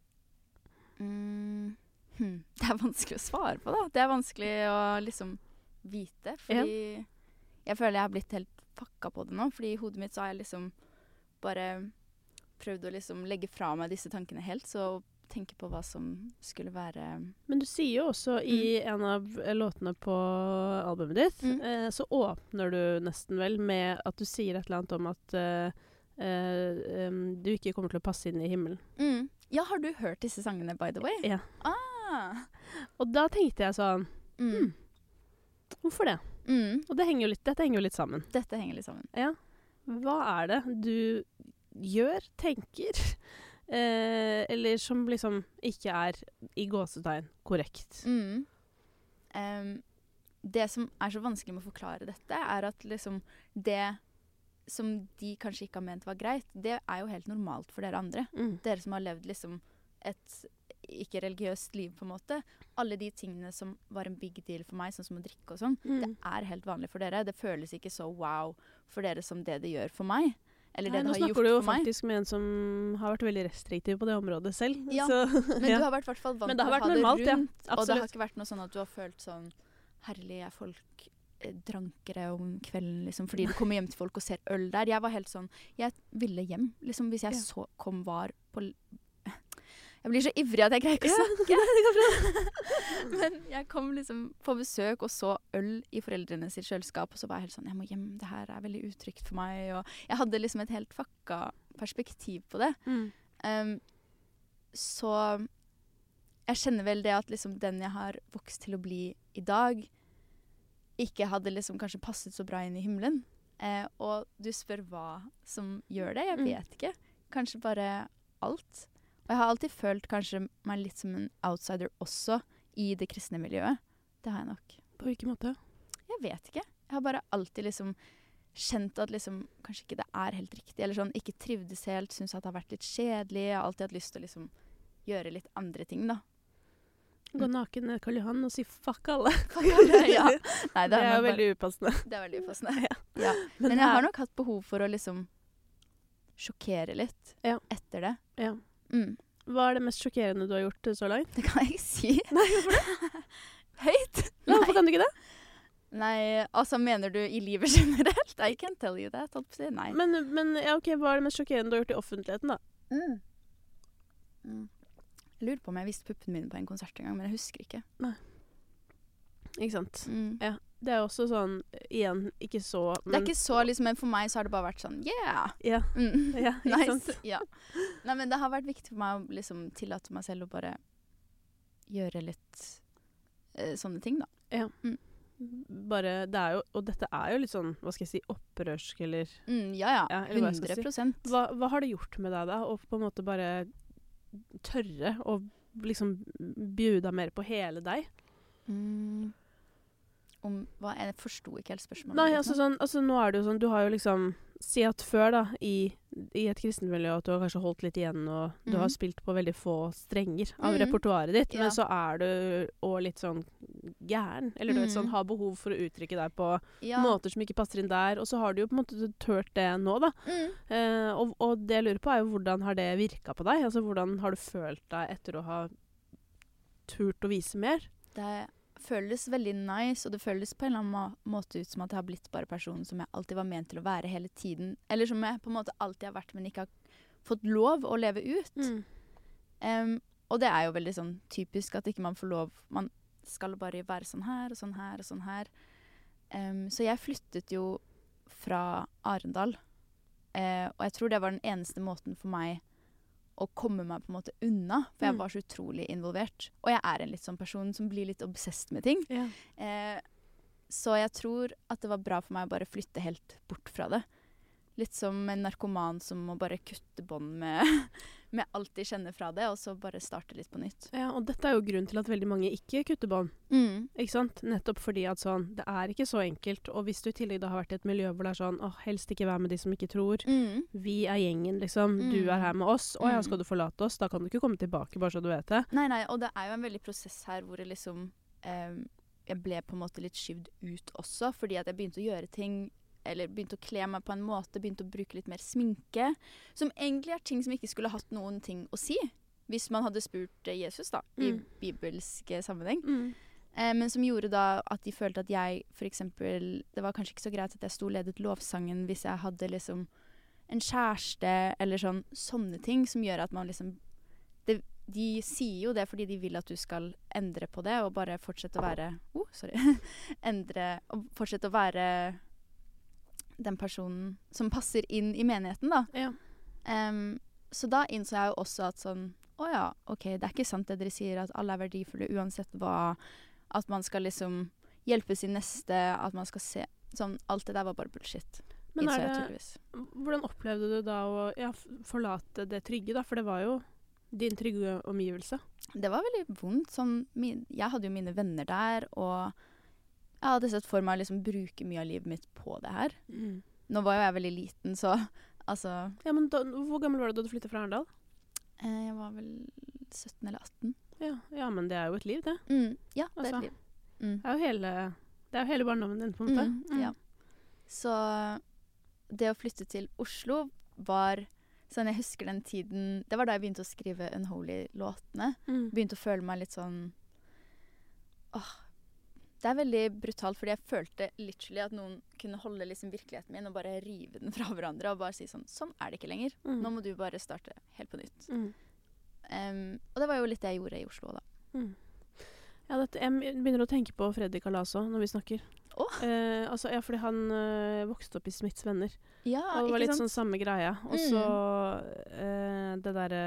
Mm. Hmm. Det er vanskelig å svare på, da. Det er vanskelig å liksom vite, fordi jeg føler jeg har blitt helt fucka på det nå, fordi i hodet mitt så har jeg liksom bare prøvd å liksom legge fra meg disse tankene helt, så tenke på hva som skulle være... Men du sier jo også i en av eh, låtene på albumet ditt, Mm. eh, så åpner du nesten vel med at du sier et eller annet om at eh, eh, em, du ikke kommer til å passe inn i himmelen. Mm. Ja, har du hørt disse sangene, by the way? Ja. Ah. Og da tenkte jeg sånn, Mm. hvorfor det? Mm. Og det henger jo litt, dette henger jo litt sammen. Dette henger litt sammen. Ja. Hva er det du gjør, tenker, eh, eller som liksom ikke er i gåsetegn korrekt? Mm. Em, det som er så vanskelig med å forklare dette, er at liksom det som de kanskje ikke har ment var greit, det er jo helt normalt for dere andre. Mm. Dere som har levd liksom et ikke-religiøst liv, på en måte. Alle de tingene som var en big deal for meg, sånn som å drikke og sånn, Mm. det er helt vanlig for dere. Det føles ikke så wow for dere som det det gjør for meg. Eller Nei, det nå det har snakker gjort du jo for meg. faktisk med en som har vært veldig restriktiv på det området selv. Ja, så, Men ja. du har vært i hvert fall vant Men til det har å vært ha det normalt, ja. rundt. Og det har Absolutt. ikke vært noe sånn at du har følt sånn herlig, er folk eh, drankere om kvelden, liksom, fordi du kommer hjem til folk og ser øl der. Jeg var helt sånn, jeg ville hjem, liksom, hvis jeg Ja. så kom var på... l- Jeg blir så ivrig at jeg greier ikke å Ja, snakke. Men jeg kom liksom på besøk og så øl i foreldrene sitt kjøleskap, og så var jeg helt sånn, jeg må hjem, det her er veldig utrygt for meg, og jeg hadde liksom et helt fucka perspektiv på det. Mm. Um, så jeg kjenner vel det at liksom den jeg har vokst til å bli i dag, ikke hadde liksom kanskje passet så bra inn i himmelen. Eh, og du spør hva som gjør det, jeg Mm. vet ikke. Kanskje bare alt. Og jeg har alltid følt kanskje meg litt som en outsider også i det kristne miljøet. Det har jeg nok. På hvilken måte? Jeg vet ikke. Jeg har bare alltid liksom kjent at liksom kanskje ikke det er helt riktig, eller sånn ikke trivdes helt, synes at det har vært litt kjedelig. Jeg har alltid hatt lyst til å liksom gjøre litt andre ting, da. Gå naken ned Karl Johan og si fuck alle. ja. Nei, Det er jo nok bare- veldig upassende. Det er veldig upassende. ja. Men, Men det jeg er- har nok hatt behov for å liksom sjokkere litt Ja. etter det. Ja. Mm. Hva er det mest sjokkerende du har gjort eh, så langt? Det kan jeg ikke si. Nei, hvorfor det? Høyt. Nei, hvorfor kan du ikke det? Nei, altså mener du i livet generelt? I can't tell you that. Holdt på å si. Nei. Men, men ja, ok, hva er det mest sjokkerende du har gjort i offentligheten, da? Mm. Mm. Jeg lurer på om jeg viste puppene mine på en konsert en gang, men jeg husker ikke. Ikke sant? Mm. Ja. Det er også sånn, igjen, ikke så Det er ikke så liksom, men for meg så har det bare vært sånn, yeah! Ja, Mm. ja ikke Nice. sant? Ja. Nei, men det har vært viktig for meg å liksom tillate meg selv å bare gjøre litt eh, sånne ting, da. Ja. Mm. Bare, det er jo, og dette er jo litt sånn, hva skal jeg si, opprørsk, eller Mm, ja, ja. Ja, eller hva jeg skal si. hundre prosent. hva, hva har det gjort med deg da, å på en måte bare tørre å liksom bjuda mer på hele deg? Mm. Om, hva, jeg forsto ikke helt spørsmålet. Nei, ditt altså nå. sånn, altså nå er det jo sånn, du har jo liksom, si at før da, i, i et kristent miljø, at du har kanskje holdt litt igjen, og du Mhm. har spilt på veldig få strenger av Mhm. repertoaret ditt, Ja. men så er du også litt sånn gæren, eller du vet sånn, Mhm. har behov for å uttrykke deg på ja. måter som ikke passer inn der, og så har du jo på en måte tørt det nå da. Mm. Eh, og, og det jeg lurer på er jo, hvordan har det virket på deg? Altså, hvordan har du følt deg etter å ha turt å vise mer? Det føles veldig nice, og det føles på en eller annen må- måte ut som at jeg har blitt bare personen som jeg alltid var ment til å være hele tiden. Eller som jeg på en måte alltid har vært, men ikke har fått lov å leve ut. Mm. Em, og det er jo veldig sånn typisk at ikke man får lov. Man skal bare være sånn her og sånn her og sånn her. Em, så jeg flyttet jo fra Arendal. Eh, og jeg tror det var den eneste måten for meg å komme meg på en måte unna. For jeg Mm. var så utrolig involvert. Og jeg er en litt sånn person som blir litt obsessed med ting. Ja. Eh, så jeg tror at det var bra for meg å bare flytte helt bort fra det. litt som en narkoman som må bare kutte bånd med, med alt de kjenner fra det, og så bare starte litt på nytt. Ja, og dette er jo grunnen til at veldig mange ikke kutter bånd. Mm. Ikke sant? Nettopp fordi at sånn, det er ikke så enkelt. Og hvis du i tillegg da har vært i et miljø hvor det er sånn, åh, helst ikke være med de som ikke tror. Mm. Vi er gjengen, liksom. Mm. Du er her med oss. Å ja, Mm. skal du forlate oss? Da kan du ikke komme tilbake, bare så du vet det. Nei, nei, og det er jo en veldig prosess her hvor det liksom eh, jeg ble på en måte litt skyvd ut også, fordi at jeg begynte å gjøre ting, eller begynte å kle meg på en måte, begynte å bruke litt mer sminke, som egentlig er ting som ikke skulle hatt noen ting å si, hvis man hadde spurt eh, Jesus da, i Mm. bibelske sammenheng. Mm. Eh, men som gjorde da at de følte at jeg, for eksempel, det var kanskje ikke så greit at jeg sto og ledet lovsangen hvis jeg hadde liksom en kjæreste, eller sånn, sånne ting som gjør at man liksom, det, de sier jo det fordi de vil at du skal endre på det, og bare fortsette å være, oh, sorry, endre, og fortsette å være den personen som passer inn i menigheten da. Ja. Em, så da innså jeg jo også at sånn, å ja, ok, det er ikke sant det dere sier, at alle er verdifulle uansett hva, at man skal liksom hjelpe sin neste, at man skal se, sånn, alt det der var bare bullshit. Men innså er jeg det, tydeligvis. hvordan opplevde du da å ja, f- forlate det trygge da? For det var jo din trygge omgivelse. Det var veldig vondt, sånn, min, jeg hadde jo mine venner der, og jeg hadde sett for meg å liksom bruke mye av livet mitt på det her. Mm. Nå var jo jeg veldig liten, så, altså, Ja, men da, hvor gammel var du da du flyttet fra Arendal? eh, jeg var vel sytten eller atten. Ja, ja, men det er jo et liv, det. Mm, ja, det er Altså, et liv. Mm. Det er jo hele, det er jo hele barndommen din, på en måte. Mm, ja. Så det å flytte til Oslo var sånn, jeg husker den tiden, det var da jeg begynte å skrive Unholy-låtene. Mm. Begynte å føle meg litt sånn, åh, det er veldig brutalt, fordi jeg følte literally at noen kunne holde liksom virkeligheten min og bare rive den fra hverandre og bare si sånn, sånn er det ikke lenger. Mm. Nå må du bare starte helt på nytt. Mm. Um, og det var jo litt det jeg gjorde i Oslo da. Mm. Ja, dette, jeg begynner å tenke på Fredrik Alaso når vi snakker. Åh. Eh, altså, ja, fordi han eh, vokste opp i Smiths venner. Ja, og det var ikke litt sant? sånn samme greia. Og Mm. så eh, det derre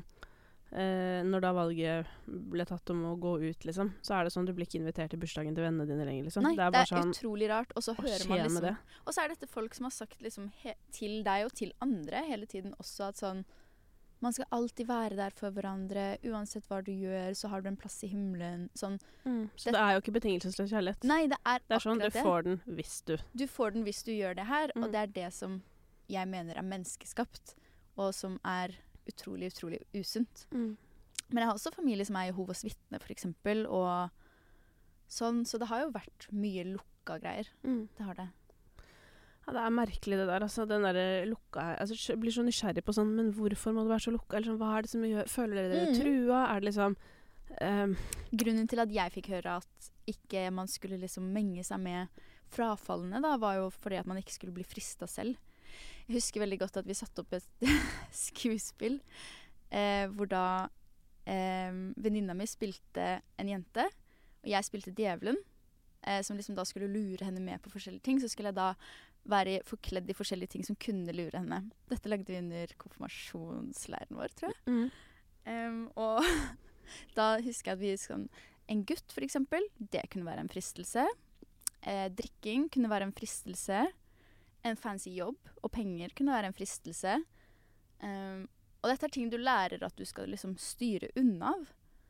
eh, Når da valget ble tatt om å gå ut, liksom, så er det sånn du blir ikke invitert til bursdagen til vennene dine lenger, liksom. Nei, det er bare sånn utrolig rart, og så Hva hører skjer man med liksom det? Og så er dette folk som har sagt liksom he til deg og til andre hele tiden også at sånn, man skal alltid være der for hverandre, uansett hva du gjør, så har du en plass i himmelen. Sånn, mm. Så det- det er jo ikke betingelsesløs kjærlighet. nei, det er, Det er sånn, du akkurat det. får den hvis du Du får den hvis du gjør det her, Mm. og det er det som jeg mener er menneskeskapt, og som er utrolig, utrolig usunt. mm. Men jeg har også familie som er Jehovas vitne, for eksempel, og sånn, så det har jo vært mye lukka greier. Mm. Det har det. Ja, det er merkelig det der, altså, den der lukka her. Altså, jeg blir så nysgjerrig på sånn, men hvorfor må det være så lukka? Eller sånn, hva er det som gjør, føler dere dere Mm. trua? Er det liksom ehm, Grunnen til at jeg fikk høre at ikke man skulle liksom menge seg med frafallene, da, var jo fordi at man ikke skulle bli frista selv. Jeg husker veldig godt at vi satte opp et skuespill, eh, hvor da eh, venninna mi spilte en jente, og jeg spilte djevelen, eh, som liksom da skulle lure henne med på forskjellige ting. Så skulle jeg da være forkledd i forskjellige ting som kunne lure henne. Dette lagde vi under konfirmasjonsleiren vår, tror jeg. mm. Um, og da husker jeg at vi sånn, en gutt for eksempel, det kunne være en fristelse. Eh, drikking kunne være en fristelse. En fancy jobb og penger kunne være en fristelse. Um, og dette er ting du lærer at du skal liksom styre unna av.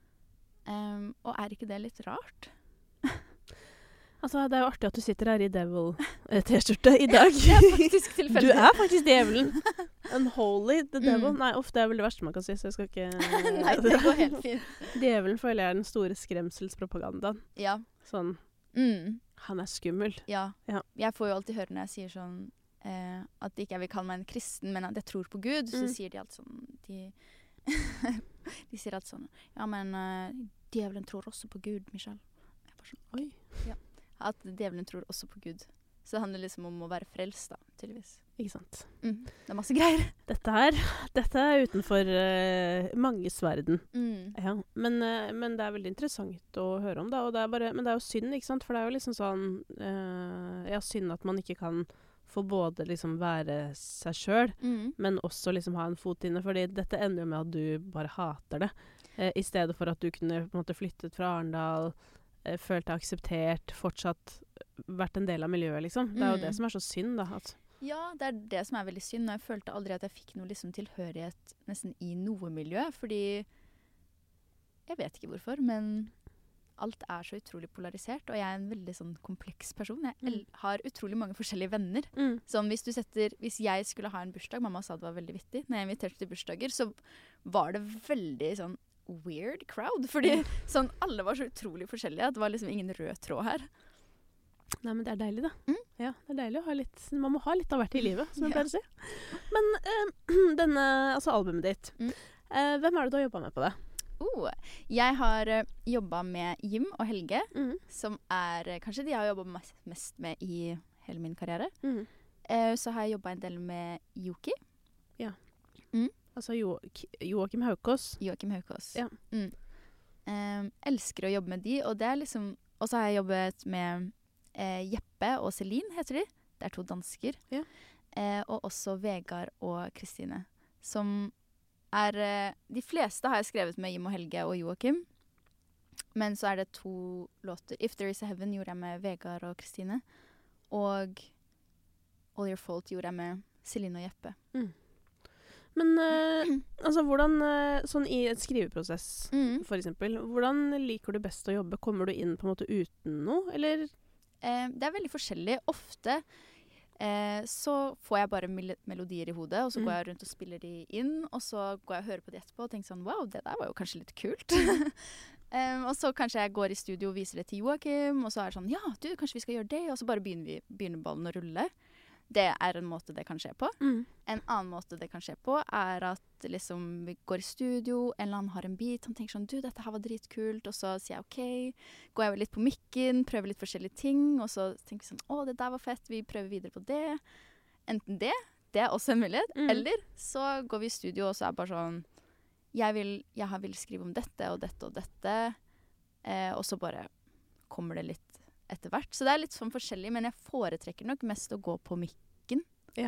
Um, og er ikke det litt rart? Altså, det er jo artig at du sitter her i Devil-T-skjorte i dag. Det er faktisk Du tilfeldig. er faktisk djevelen. Unholy the devil. Mm. Nei, uff, det er vel det verste man kan si, så jeg skal ikke Nei, det går helt fint. Djevelen føler jeg er den store skremselspropagandaen. Ja. Sånn, Mm. han er skummel. Ja. Ja. Jeg får jo alltid høre når jeg sier sånn eh, at ikke jeg vil kalle meg en kristen, men at jeg tror på Gud, så Mm. sier de alltid sånn De, de sier alltid sånn Ja, men uh, djevelen tror også på Gud, Michelle. Jeg bare sånn, Oi. at djevelen tror også på Gud. Så det handler liksom om å være frelst, da, tydeligvis. Ikke sant. Mm. Det er masse greier. Dette her, dette er utenfor uh, manges verden. Mm. Ja, men, eh, men det er veldig interessant å høre om, da. Og det er bare, men det er jo synd, ikke sant? For det er jo liksom sånn eh, Ja, synd at man ikke kan få både liksom være seg sjøl, Mm. men også liksom ha en fot inne. Fordi dette ender jo med at du bare hater det. Eh, I stedet for at du kunne på en måte flyttet fra Arendal, eh, følt deg akseptert, fortsatt vært en del av miljøet, liksom. Det er jo Mm. det som er så synd, da. At, Ja, det er det som er veldig synd, og jeg følte aldri at jeg fikk noe liksom, tilhørighet nesten i noe miljø, fordi jeg vet ikke hvorfor, men alt er så utrolig polarisert, og jeg er en veldig sånn kompleks person. Jeg Mm. el- har utrolig mange forskjellige venner. Mm. Sånn, hvis, du setter, hvis jeg skulle ha en bursdag, mamma sa det var veldig vittig, når jeg inviterte til bursdager, så var det veldig sånn weird crowd, fordi sånn, alle var så utrolig forskjellige, at det var liksom ingen rød tråd her. Nei, men det er deilig, da. Mm. Ja, det er deilig å ha litt Man må ha litt av hvert i livet, som jeg Ja. pleier å si. Men eh, denne, altså albumet ditt, Mm. eh, hvem er det du har jobba med på det? Oh, jeg har uh, jobba med Jim og Helge, Mm. som er uh, kanskje de jeg har jobba mest, mest med i hele min karriere. Mm. Uh, så har jeg jobba en del med Yuki. Altså jo, Joakim Haukås. Joakim Haukås. Ja. Mm. Um, elsker å jobbe med de, og det er liksom Og så har jeg jobbet med uh, Jeppe og Celine, heter de. Det er to dansker. Ja. Uh, og også Vegard og Kristine, som er uh, De fleste har jeg skrevet med Jim og Helge og Joakim. Men så er det to låter. If There Is A Heaven gjorde jeg med Vegard og Kristine. Og All Your Fault gjorde jeg med Celine og Jeppe. Mm. Men eh, altså, hvordan eh, Sånn i et skriveprosess, Mm. for eksempel, hvordan liker du best å jobbe? Kommer du inn på en måte uten noe, eller? Eh, det er veldig forskjellig. Ofte eh, så får jeg bare mel melodier i hodet, og så Mm. går jeg rundt og spiller de inn, og så går jeg og hører på de etterpå og tenker sånn, wow, det der var jo kanskje litt kult. um, og så kanskje jeg går i studio og viser det til Joakim, og så er det sånn, ja, du, kanskje vi skal gjøre det, og så bare begynner, vi, begynner ballen å rulle. Det er en måte det kan skje på. Mm. En annen måte det kan skje på er at liksom, vi går i studio, en eller annen har en beat, han tenker sånn, du, dette her var dritkult, og så sier jeg ok, går jeg litt på mikken, prøver litt forskjellige ting, og så tenker vi sånn, å, det der var fett, vi prøver videre på det. Enten det, det er også en mulighet, Mm. eller så går vi i studio, og så er det bare sånn, jeg vil, jeg vil skrive om dette og dette og dette, eh, og så bare kommer det litt etter hvert. Så det er litt sånn forskjellig, men jeg foretrekker nok mest å gå på mikken.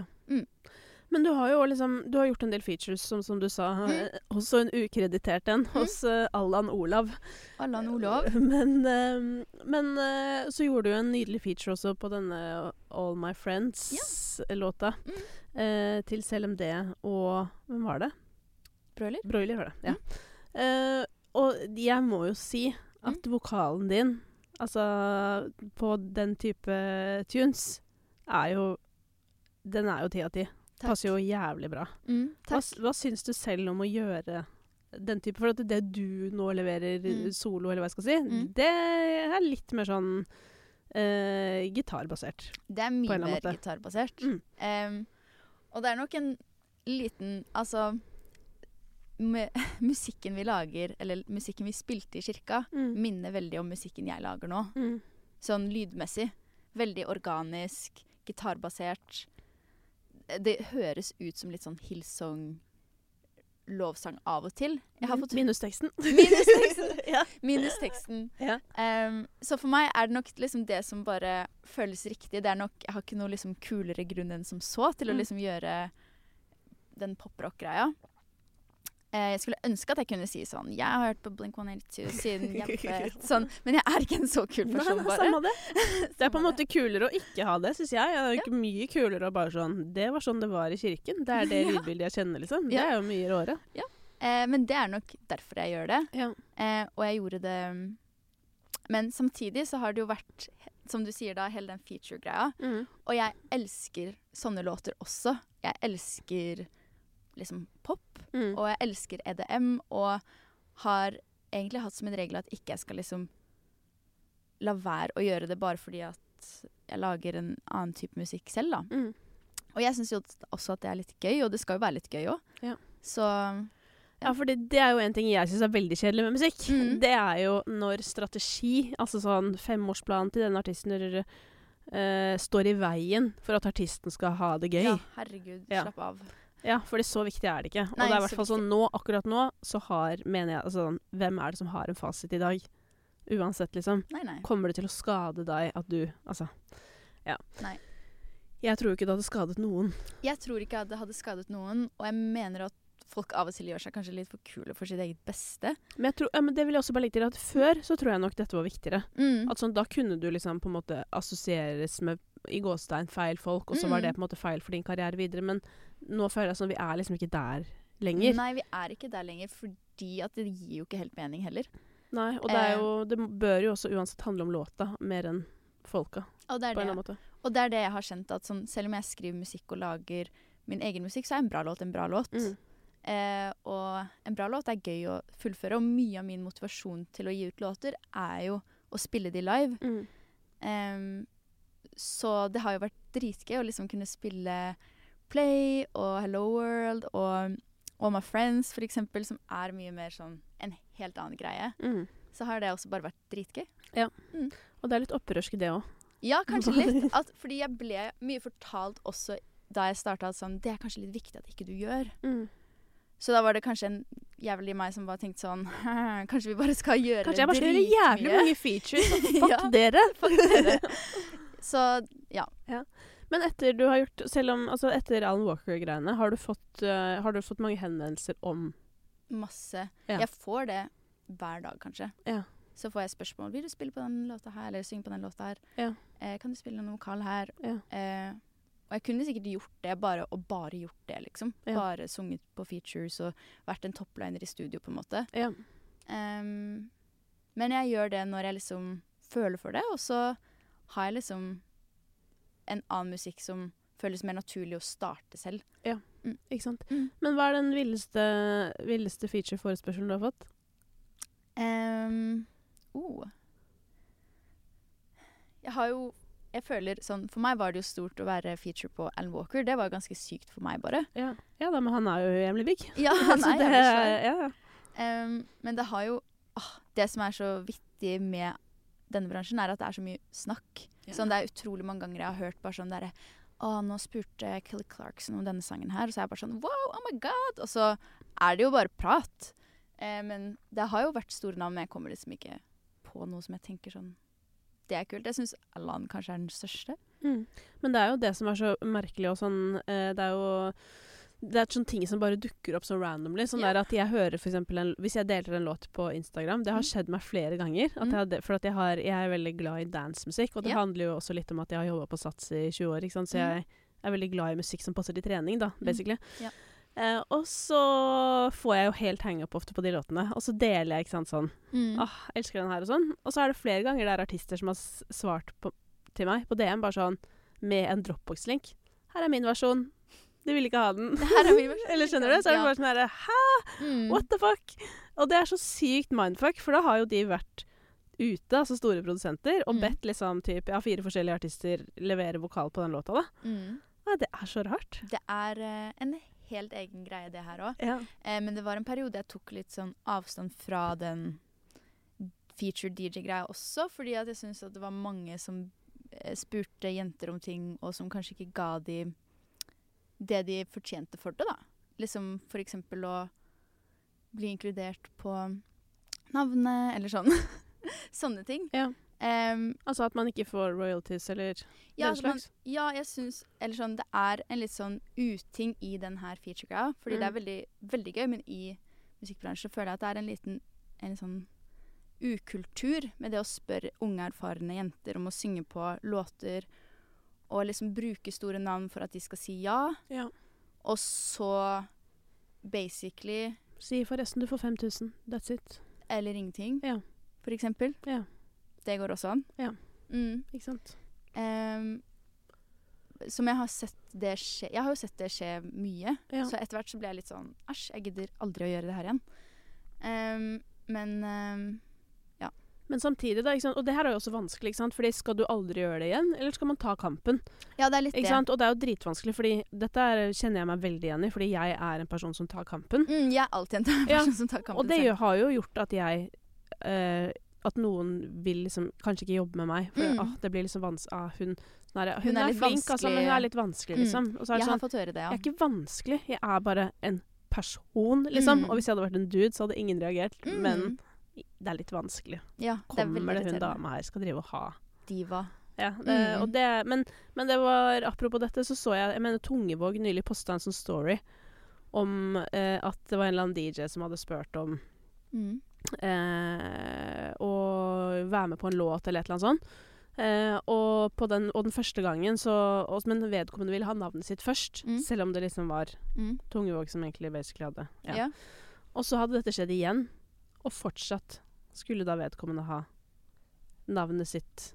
Men du har jo liksom Du har gjort en del features, som, som du sa. Mm. eh, Også en ukreditert en hos eh, Allan Olav. Allan Olav. Men, eh, men eh, så gjorde du jo en nydelig feature også på denne All My Friends-låta. Mm. Eh, til C L M D og Hvem var det? Broiler? Broiler var det, ja. Eh, og jeg må jo si at vokalen din, altså på den type tunes, er jo Den er jo ti av ti. Takk. Passer jo jævlig bra. Mm, Hva, takk. hva syns du selv om å gjøre den type? For at det du nå leverer Mm. solo, eller hva jeg skal si, Mm. det er litt mer sånn eh, gitarbasert. Det er på en mye eller annen mer måte. gitarbasert. Mm. Em, og det er nok en liten Altså mu- musikken vi lager, eller musikken vi spilte i kirka, Mm. minner veldig om musikken jeg lager nå. Mm. Sånn lydmessig. Veldig organisk, gitarbasert. Det høres ut som litt sånn Hillsong lovsang av og til. Jeg har fått Minus teksten. Minus teksten. ja. minus teksten. Ja. Um, så for meg er det nok liksom det som bare føles riktig. Det er nok, jeg har ikke noe liksom kulere grunn enn som så til å Mm. liksom gjøre den poprock-greia. Eh, jeg skulle ønske at jeg kunne si sånn, jeg har hørt på Blink one eighty-two siden Jeppe, sånn, men jeg er ikke en så kul Nei, person det er bare. samme det. Det er på en Samme måte kulere å ikke ha det, synes jeg. Det er ikke mye kulere å bare sånn Det var sånn det var i kirken. Det er det Ja. lydbildet jeg kjenner, liksom. Det Ja. er jo mye råere. Eh, men det er nok derfor jeg gjør det. Ja. Eh, og jeg gjorde det Men samtidig så har det jo vært, som du sier da, hele den feature-greia. Mm. Og jeg elsker sånne låter også. Jeg elsker liksom pop, Mm. og jeg elsker E D M, og har egentlig hatt som en regel at ikke jeg skal liksom la være å gjøre det bare fordi at jeg lager en annen type musikk selv, da. Mm. Og jeg synes jo også at det er litt gøy, og det skal jo være litt gøy også. Ja. Så Ja, for det, det er jo en ting jeg synes er veldig kjedelig med musikk. Mm. Det er jo når strategi, altså sånn femårsplan til denne artisten, uh, står i veien for at artisten skal ha det gøy. ja, Ja, herregud, Ja. slapp av. for det så viktig er det ikke. Og Nei, det er i så hvert fall sånn nå, akkurat nå, så har, mener jeg, altså sånn, hvem er det som har en fasit i dag? Uansett, liksom. Nei, nei. Kommer det til å skade deg at du, altså, ja. Nei. Jeg tror ikke det hadde skadet noen. Jeg tror ikke at det hadde skadet noen, og jeg mener at folk av og til gjør seg kanskje litt for kule for sitt eget beste. Men, jeg tror, ja, men det vil jeg også bare legge til at før så tror jeg nok dette var viktigere. Mm. At sånn, da kunne du liksom på en måte assosieres med i gåstein feil folk, og så Mm. var det på en måte feil for din karriere videre, men nå føler jeg sånn, vi er liksom ikke der lenger. Nei, vi er ikke der lenger, fordi at det gir jo ikke helt mening heller. Nei, og det er Eh. jo, det bør jo også uansett handle om låta, mer enn folka, Og det er på en det. eller annen måte. Og det er det jeg har kjent, at sånn, selv om jeg skriver musikk og lager min egen musikk, så er en bra låt en bra låt. Mm. Eh, og en bra låt er gøy å fullføre, og mye av min motivasjon til å gi ut låter er jo å spille de live. Mm. Em, så det har jo vært dritgøy å liksom kunne spille Play og Hello World og All My Friends, for eksempel, som er mye mer sånn en helt annen greie. Mm. Så har det også bare vært dritgøy. Og det er litt opprørsk det også. Ja, kanskje litt. At, fordi jeg ble mye fortalt også da jeg startet at sånn, det er kanskje litt viktig at ikke du gjør. Mm. Så da var det kanskje en jævlig meg som bare tenkte sånn, kanskje vi bare skal gjøre Kanskje jeg bare skal gjøre jævlig mange features, fuck Ja. dere! Fuck dere. Så ja. Men etter du har gjort, selv om, altså etter Alan Walker-greiene, har du fått, eh, har du fått mange henvendelser om Masse. Ja. Jeg får det hver dag, kanskje. Ja. Så får jeg spørsmål. Vil du spille på den låta her, eller synge på den låta her? Ja. Eh, kan du spille en vokal her? Ja. Eh, og jeg kunne sikkert gjort det, bare, og bare gjort det, liksom. Ja. Bare sunget på features og vært en toppliner i studio, på en måte. Ja. Um, men jeg gjør det når jeg liksom føler for det, og så har jeg liksom en annen musikk som føles mer naturlig å starte selv. Ikke sant? Mm. Men hva er den villeste, villeste feature-forespørselen du har fått? Um, oh. Jeg har jo Jeg føler sånn For meg var det jo stort å være feature på Alan Walker. Det var ganske sykt for meg, bare. Ja, ja da, men han er jo jævlig big. Ja, han Så er det, jævlig svær. ja, ja. Um, men det har jo åh, Det som er så vittig med denne bransjen, er at det er så mye snakk. Ja. Sånn, det er utrolig mange ganger jeg har hørt bare sånn derre Å, nå spurte Kelly Clarkson om denne sangen her, og så er jeg bare sånn wow, oh my god! Og så er det jo bare prat. Eh, men det har jo vært store navn, men jeg kommer liksom ikke på noe som jeg tenker sånn Det er kult. Jeg syns Alan kanskje er den største. Mm. Men det er jo det som er så merkelig og sånn, eh, det er jo det er sånne ting som bare dukker opp så randomly. Sånn Ja. der at jeg hører for eksempel en, hvis jeg deler en låt på Instagram, det har Mm. skjedd meg flere ganger. At Mm. jeg, har de- for at jeg, har, jeg er veldig glad i dancemusikk, og det Ja. handler jo også litt om at jeg har jobbet på Sats i tjue år, ikke sant? Så Mm. jeg er veldig glad i musikk som passer til trening, da, basically. Ja. Eh, og så får jeg jo helt hang-up ofte på de låtene, og så deler jeg, ikke sant, sånn, Mm. ah, elsker den her og sånn. Og så er det flere ganger det er artister som har s- svart på, til meg på D M, bare sånn, med en Dropbox-link. Her er min versjon. Du vil ikke ha den. Her er min versjon. Eller skjønner du? Så er det Ja. bare sånn her, hæ? Mm. What the fuck? Og det er så sykt mindfuck, for da har jo de vært ute, altså store produsenter, og Mm. bedt liksom typ, ja, fire forskjellige artister levere vokal på den låta da. Mm. Nei, det er så rart. Det er eh, en helt egen greie, det her òg. Ja. Eh, men det var en periode jeg tok litt sånn avstand fra den feature D J-greia også, fordi at jeg syns at det var mange som eh, spurte jenter om ting, og som kanskje ikke ga de det de fortjente for det, da. Liksom for eksempel å bli inkludert på navnet, eller sånn. Sånne ting. Ja. Em, Altså at man ikke får royalties eller ja, den altså man, slags. ja, jeg syns Eller sånn, det er en litt sånn uting i den her feature-greia. Fordi Mm. det er veldig, veldig gøy, men i musikkbransjen føler jeg at det er en liten en sånn ukultur med det å spørre unge, erfarne jenter om å synge på låter, og liksom bruke store navn for at de skal si ja. Ja. Og så basically Si forresten du får fem tusen, that's it. eller ingenting, Ja. for eksempel. Ja. Det går også an. Ja. Mm. Ikke sant? Ehm, som jeg har sett det skje Jeg har jo sett det skje mye. Ja. Så etter hvert så ble jeg litt sånn æsj, jeg gidder aldri å gjøre det her igjen. Ehm, men ehm, Men samtidig da, ikke sant? Og det her er jo også vanskelig, ikke sant? Fordi skal du aldri gjøre det igjen, eller skal man ta kampen? ja, det er litt Ikke det. sant? Og det er jo dritvanskelig, fordi dette er, kjenner jeg meg veldig igjen i, fordi jeg er en person som tar kampen. Mm, jeg er alltid en Ja, person som tar kampen Og det selv. gjør, har jo gjort at jeg eh, At noen vil liksom kanskje ikke jobbe med meg. For Mm. ah, det blir liksom vanskelig ah, hun, sånn her, hun, Hun er er, litt flink, altså, men hun vanskelig. er litt vanskelig, liksom. Og så er Jeg det har sånn fått høre det, ja. Jeg er ikke vanskelig, jeg er bare en person, liksom. Mm. Og hvis jeg hadde vært en dude, så hadde ingen reagert. Mm. Men det er litt vanskelig. ja, det er veldig Kommer det hun irriterende. dama her, skal drive og ha Diva. Ja, det, Mm. og det, men, men det var apropos dette, så så jeg Jeg mener Tungevåg nylig posta en sånn story om eh, at det var en eller annen D J som hadde spurt om Mm. eh, å være med på en låt eller et eller annet sånt. Eh, og, på den, og den første gangen så og, Men vedkommende ville ha navnet sitt først, Mm. selv om det liksom var Mm. Tungevåg som egentlig basically hadde. Ja. Ja. Og så hadde dette skjedd igjen, og fortsatt skulle da vedkommende ha navnet sitt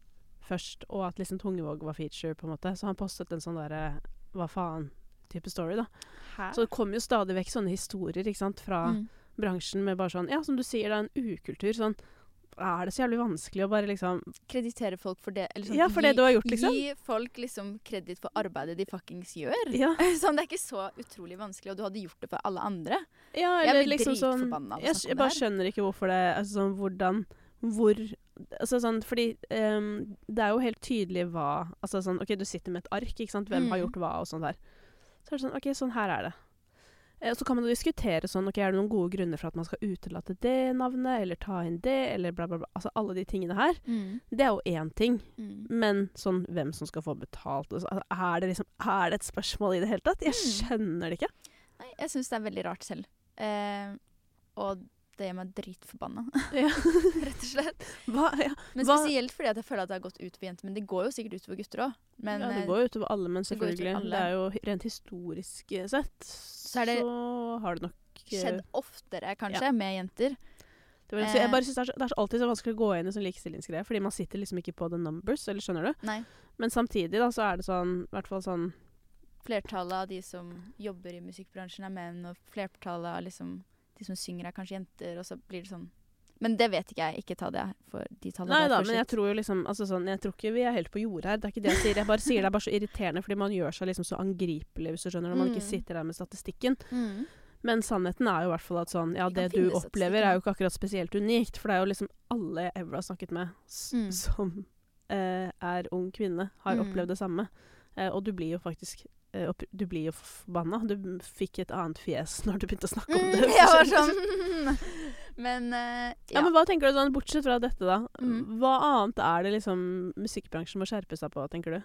først, og at liksom Tungevåg var feature, på en måte. Så han postet en sånn derre hva faen-type story, da. Hæ? Så det kommer jo stadig vekk sånne historier, ikke sant, fra Mm. bransjen med bare sånn, ja, som du sier, det er en ukultur, sånn, er det så jævlig vanskelig å bare liksom Kreditere folk for det. Eller sånn, Ja, for gi, det du har gjort, liksom. Gi folk liksom kreditt for arbeidet de fuckings gjør. Ja, Sånn, det er ikke så utrolig vanskelig, og du hadde gjort det for alle andre. ja Jeg eller blir liksom sånn dritforbanna av å jeg, snakke om jeg det bare her. skjønner ikke hvorfor det altså sånn, hvordan hvor altså sånn, fordi ehm, det er jo helt tydelig hva altså sånn, ok, du sitter med et ark, ikke sant, hvem har Mm. gjort hva og sånt der. Så er det sånn, ok, sånn her er det. Eh, så kan man jo diskutere sånn, ok, er det noen gode grunner for at man skal utelate det navnet, eller ta inn det, eller bla bla bla, altså alle de tingene her. Mm. Det er jo én ting, Mm. men sånn hvem som skal få betalt, og så, altså, er det liksom, er det et spørsmål i det hele tatt? Jeg Mm. skjønner det ikke. Nei, jeg syns det er veldig rart selv. Eh, og det gjør meg dritforbanna, Ja. rett og slett. Hva, ja. Men Hva- spesielt fordi at jeg føler at det har gått ut for jenter. Men det går jo sikkert ut for gutter òg. Men ja, det eh, går jo utover alle, men det går utover selvfølgelig. alle. Det er jo rent historisk eh, sett, så, er det har det nok eh, skjedd oftere, kanskje, med jenter. det vil jeg, si. Jeg bare synes det er, så, det er så alltid så vanskelig å gå inn i sånn likestillingsgreier, fordi man sitter liksom ikke på the numbers, eller skjønner du? Nei. Men samtidig da, så er det sånn, i hvert fall sånn, Flertallet av de som jobber i musikkbransjen er menn, og flertallet av liksom, de som synger er kanskje jenter, og så blir det sånn. Men det vet ikke jeg. Ikke ta det for de tallene. nei der da, for men jeg shit. tror jo liksom, altså sånn, jeg tror ikke vi er helt på jordet her, det er ikke det jeg sier, jeg bare sier det er bare så irriterende, fordi man gjør seg liksom så angripelig, hvis du skjønner, når man ikke Mm. sitter der med statistikken. Mm. Men sannheten er jo i hvert fall at sånn, ja, Vi kan det du finne opplever statistikken. er jo ikke akkurat spesielt unikt, for det er jo liksom alle jeg ever har snakket med s Mm. som eh, er ung kvinne, har Mm. opplevd det samme. Eh, og du blir jo faktisk, eh, opp, du blir jo forbanna. Du m- fikk et annet fjes når du begynte å snakke om Mm, det. jeg var sånn Men eh, Ja, ja. men hva tenker du sånn, bortsett fra dette da? Mm. Hva annet er det liksom musikkbransjen må skjerpe seg på, tenker du?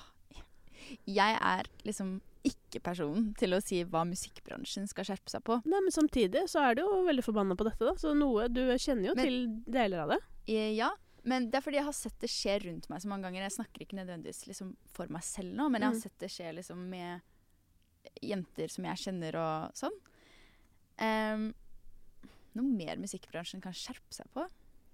Jeg er liksom ikke personen til å si hva musikkbransjen skal skjerpe seg på. Nei, men samtidig så er du jo veldig forbanna på dette da, så noe, du kjenner jo Men- til deler av det. Eh, ja, men det er fordi jeg har sett det skje rundt meg så mange ganger. Jeg snakker ikke nødvendigvis liksom for meg selv nå, men jeg har Mm. sett det skje liksom med jenter som jeg kjenner og sånn. Em, noe mer musikkbransjen kan skjerpe seg på?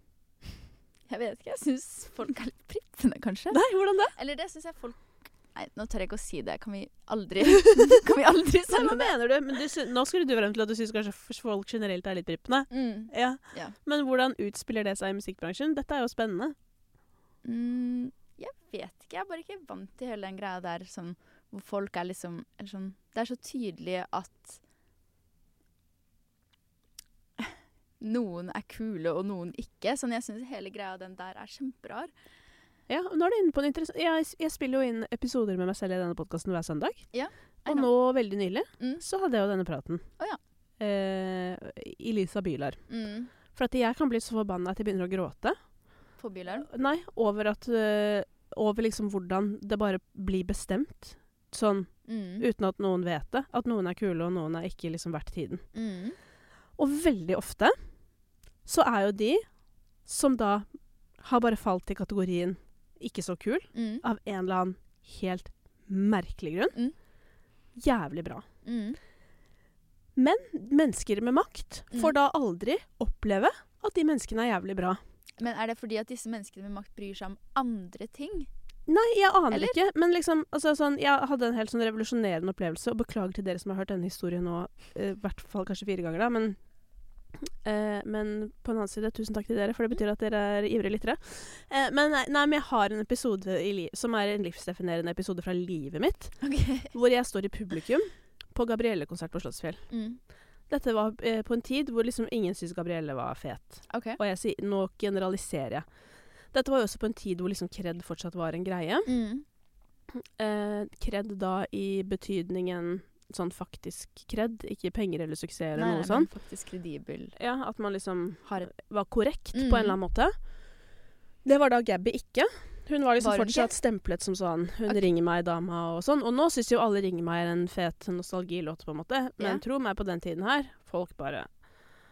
Jeg vet ikke, jeg synes folk er litt prippende, kanskje. Nei, hvordan det? Eller det synes jeg folk... Nei, nå tør jeg ikke å si det. Kan vi aldri, kan vi aldri Nei, sende hva det? mener du? Men du, sy- nå skulle du frem til at du synes kanskje f- folk generelt er litt prippende. Mm. Ja. Ja. Men hvordan utspiller det seg i musikkbransjen? Dette er jo spennende. Mm, jeg vet ikke. Jeg er bare ikke vant til hele den greia der sånn, hvor folk er liksom eller sånn, det er så tydelig at noen er kule og noen ikke. Sånn, jeg synes hele greia den der er kjemperar. Ja, nå er du inne på en interessant... Jeg, jeg spiller jo inn episoder med meg selv i denne podcasten hver søndag. Ja, I Og know. nå, veldig nylig, Mm. så hadde jeg jo denne praten. Å ja. Eh, I Lisa Bylar. Mm. For at jeg kan bli så forbanna at jeg begynner å gråte. På bileren. Nei, over at... eh, over liksom hvordan det bare blir bestemt. Sånn, Mm. uten at noen vet det. At noen er kule, og noen er ikke liksom verdt tiden. Mm. Og veldig ofte så er jo de som da har bare falt i kategorien ikke så kul, Mm. av en eller annen helt merkelig grunn, Mm. jævlig bra. Mm. Men mennesker med makt Mm. får da aldri oppleve at de menneskene er jævlig bra. Men er det fordi at disse menneskene med makt bryr seg om andre ting? Nei, jeg aner Eller? ikke, men liksom, altså, sånn, jeg hadde en helt sånn revolusjonerende opplevelse, og beklager til dere som har hørt denne historien nå, eh, i hvert fall kanskje fire ganger da, men, eh, men på en annen side, tusen takk til dere, for det betyr at dere er ivrige lyttere. Eh, men nei, nei, men jeg har en episode i li som er en livsdefinerende episode fra livet mitt, Ok. hvor jeg står i publikum på Gabrielle-konsert på Slottsfjell. Mm. Dette var eh, på en tid hvor liksom ingen syntes Gabrielle var fet. Ok. Og jeg sier, nå generaliserer jeg. Dette var jo også på en tid hvor liksom kred fortsatt var en greie. Mm. Eh, kred da i betydningen sånn faktisk kred, ikke penger eller suksess eller Nei, noe nei, sånn. men faktisk kredibel. Ja, at man liksom Har et var korrekt Mm. på en eller annen måte. Det var da Gabby ikke. Hun var liksom Var hun fortsatt ikke? stemplet som sånn, hun Ok. ringer meg dama og sånn. Og nå synes jo alle ringer meg er en fet nostalgilåt på en måte. Men Ja. tro meg på den tiden her, folk bare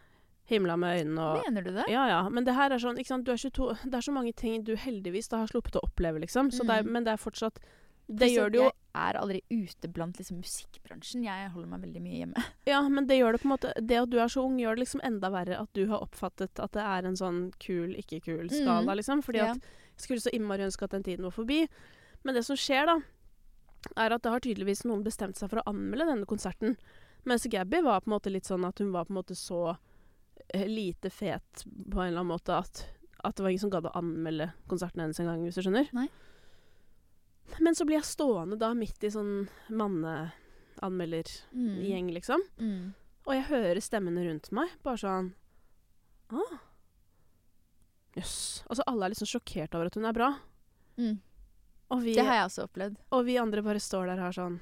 himla med øynene og Mener du det? Ja, ja. Men det her er sånn, ikke sant, du er tjueto, det er så mange ting du heldigvis da har sluppet å oppleve, liksom. Så Mm. det er, men det er fortsatt Det Pluss gjør at det jo Jeg er aldri ute blant liksom, musikkbransjen. Jeg holder meg veldig mye hjemme. Ja, men det gjør det på en måte Det at du er så ung, gjør det liksom enda verre at du har oppfattet at det er en sånn kul, ikke kul skala, Mm. liksom. Fordi Ja. at jeg skulle så innmari ønske at den tiden var forbi. Men det som skjer, da, er at det har tydeligvis noen bestemt seg for å anmelde denne konserten. Mens Gabby var på en måte litt sånn at hun var på en måte så eh, lite fet på en eller annen måte at, at det var ingen som gadd å anmelde konserten hennes en gang, hvis du skjønner. Nei. Men så blir jeg stående da midt i sånn manneanmeldergjeng, Mm. liksom. Mm. Og jeg hører stemmene rundt meg, bare sånn ah, jøss. Altså, alle er liksom sjokkert over at hun er bra. Mm. Og vi, Det har jeg også opplevd. og vi andre bare står der og har sånn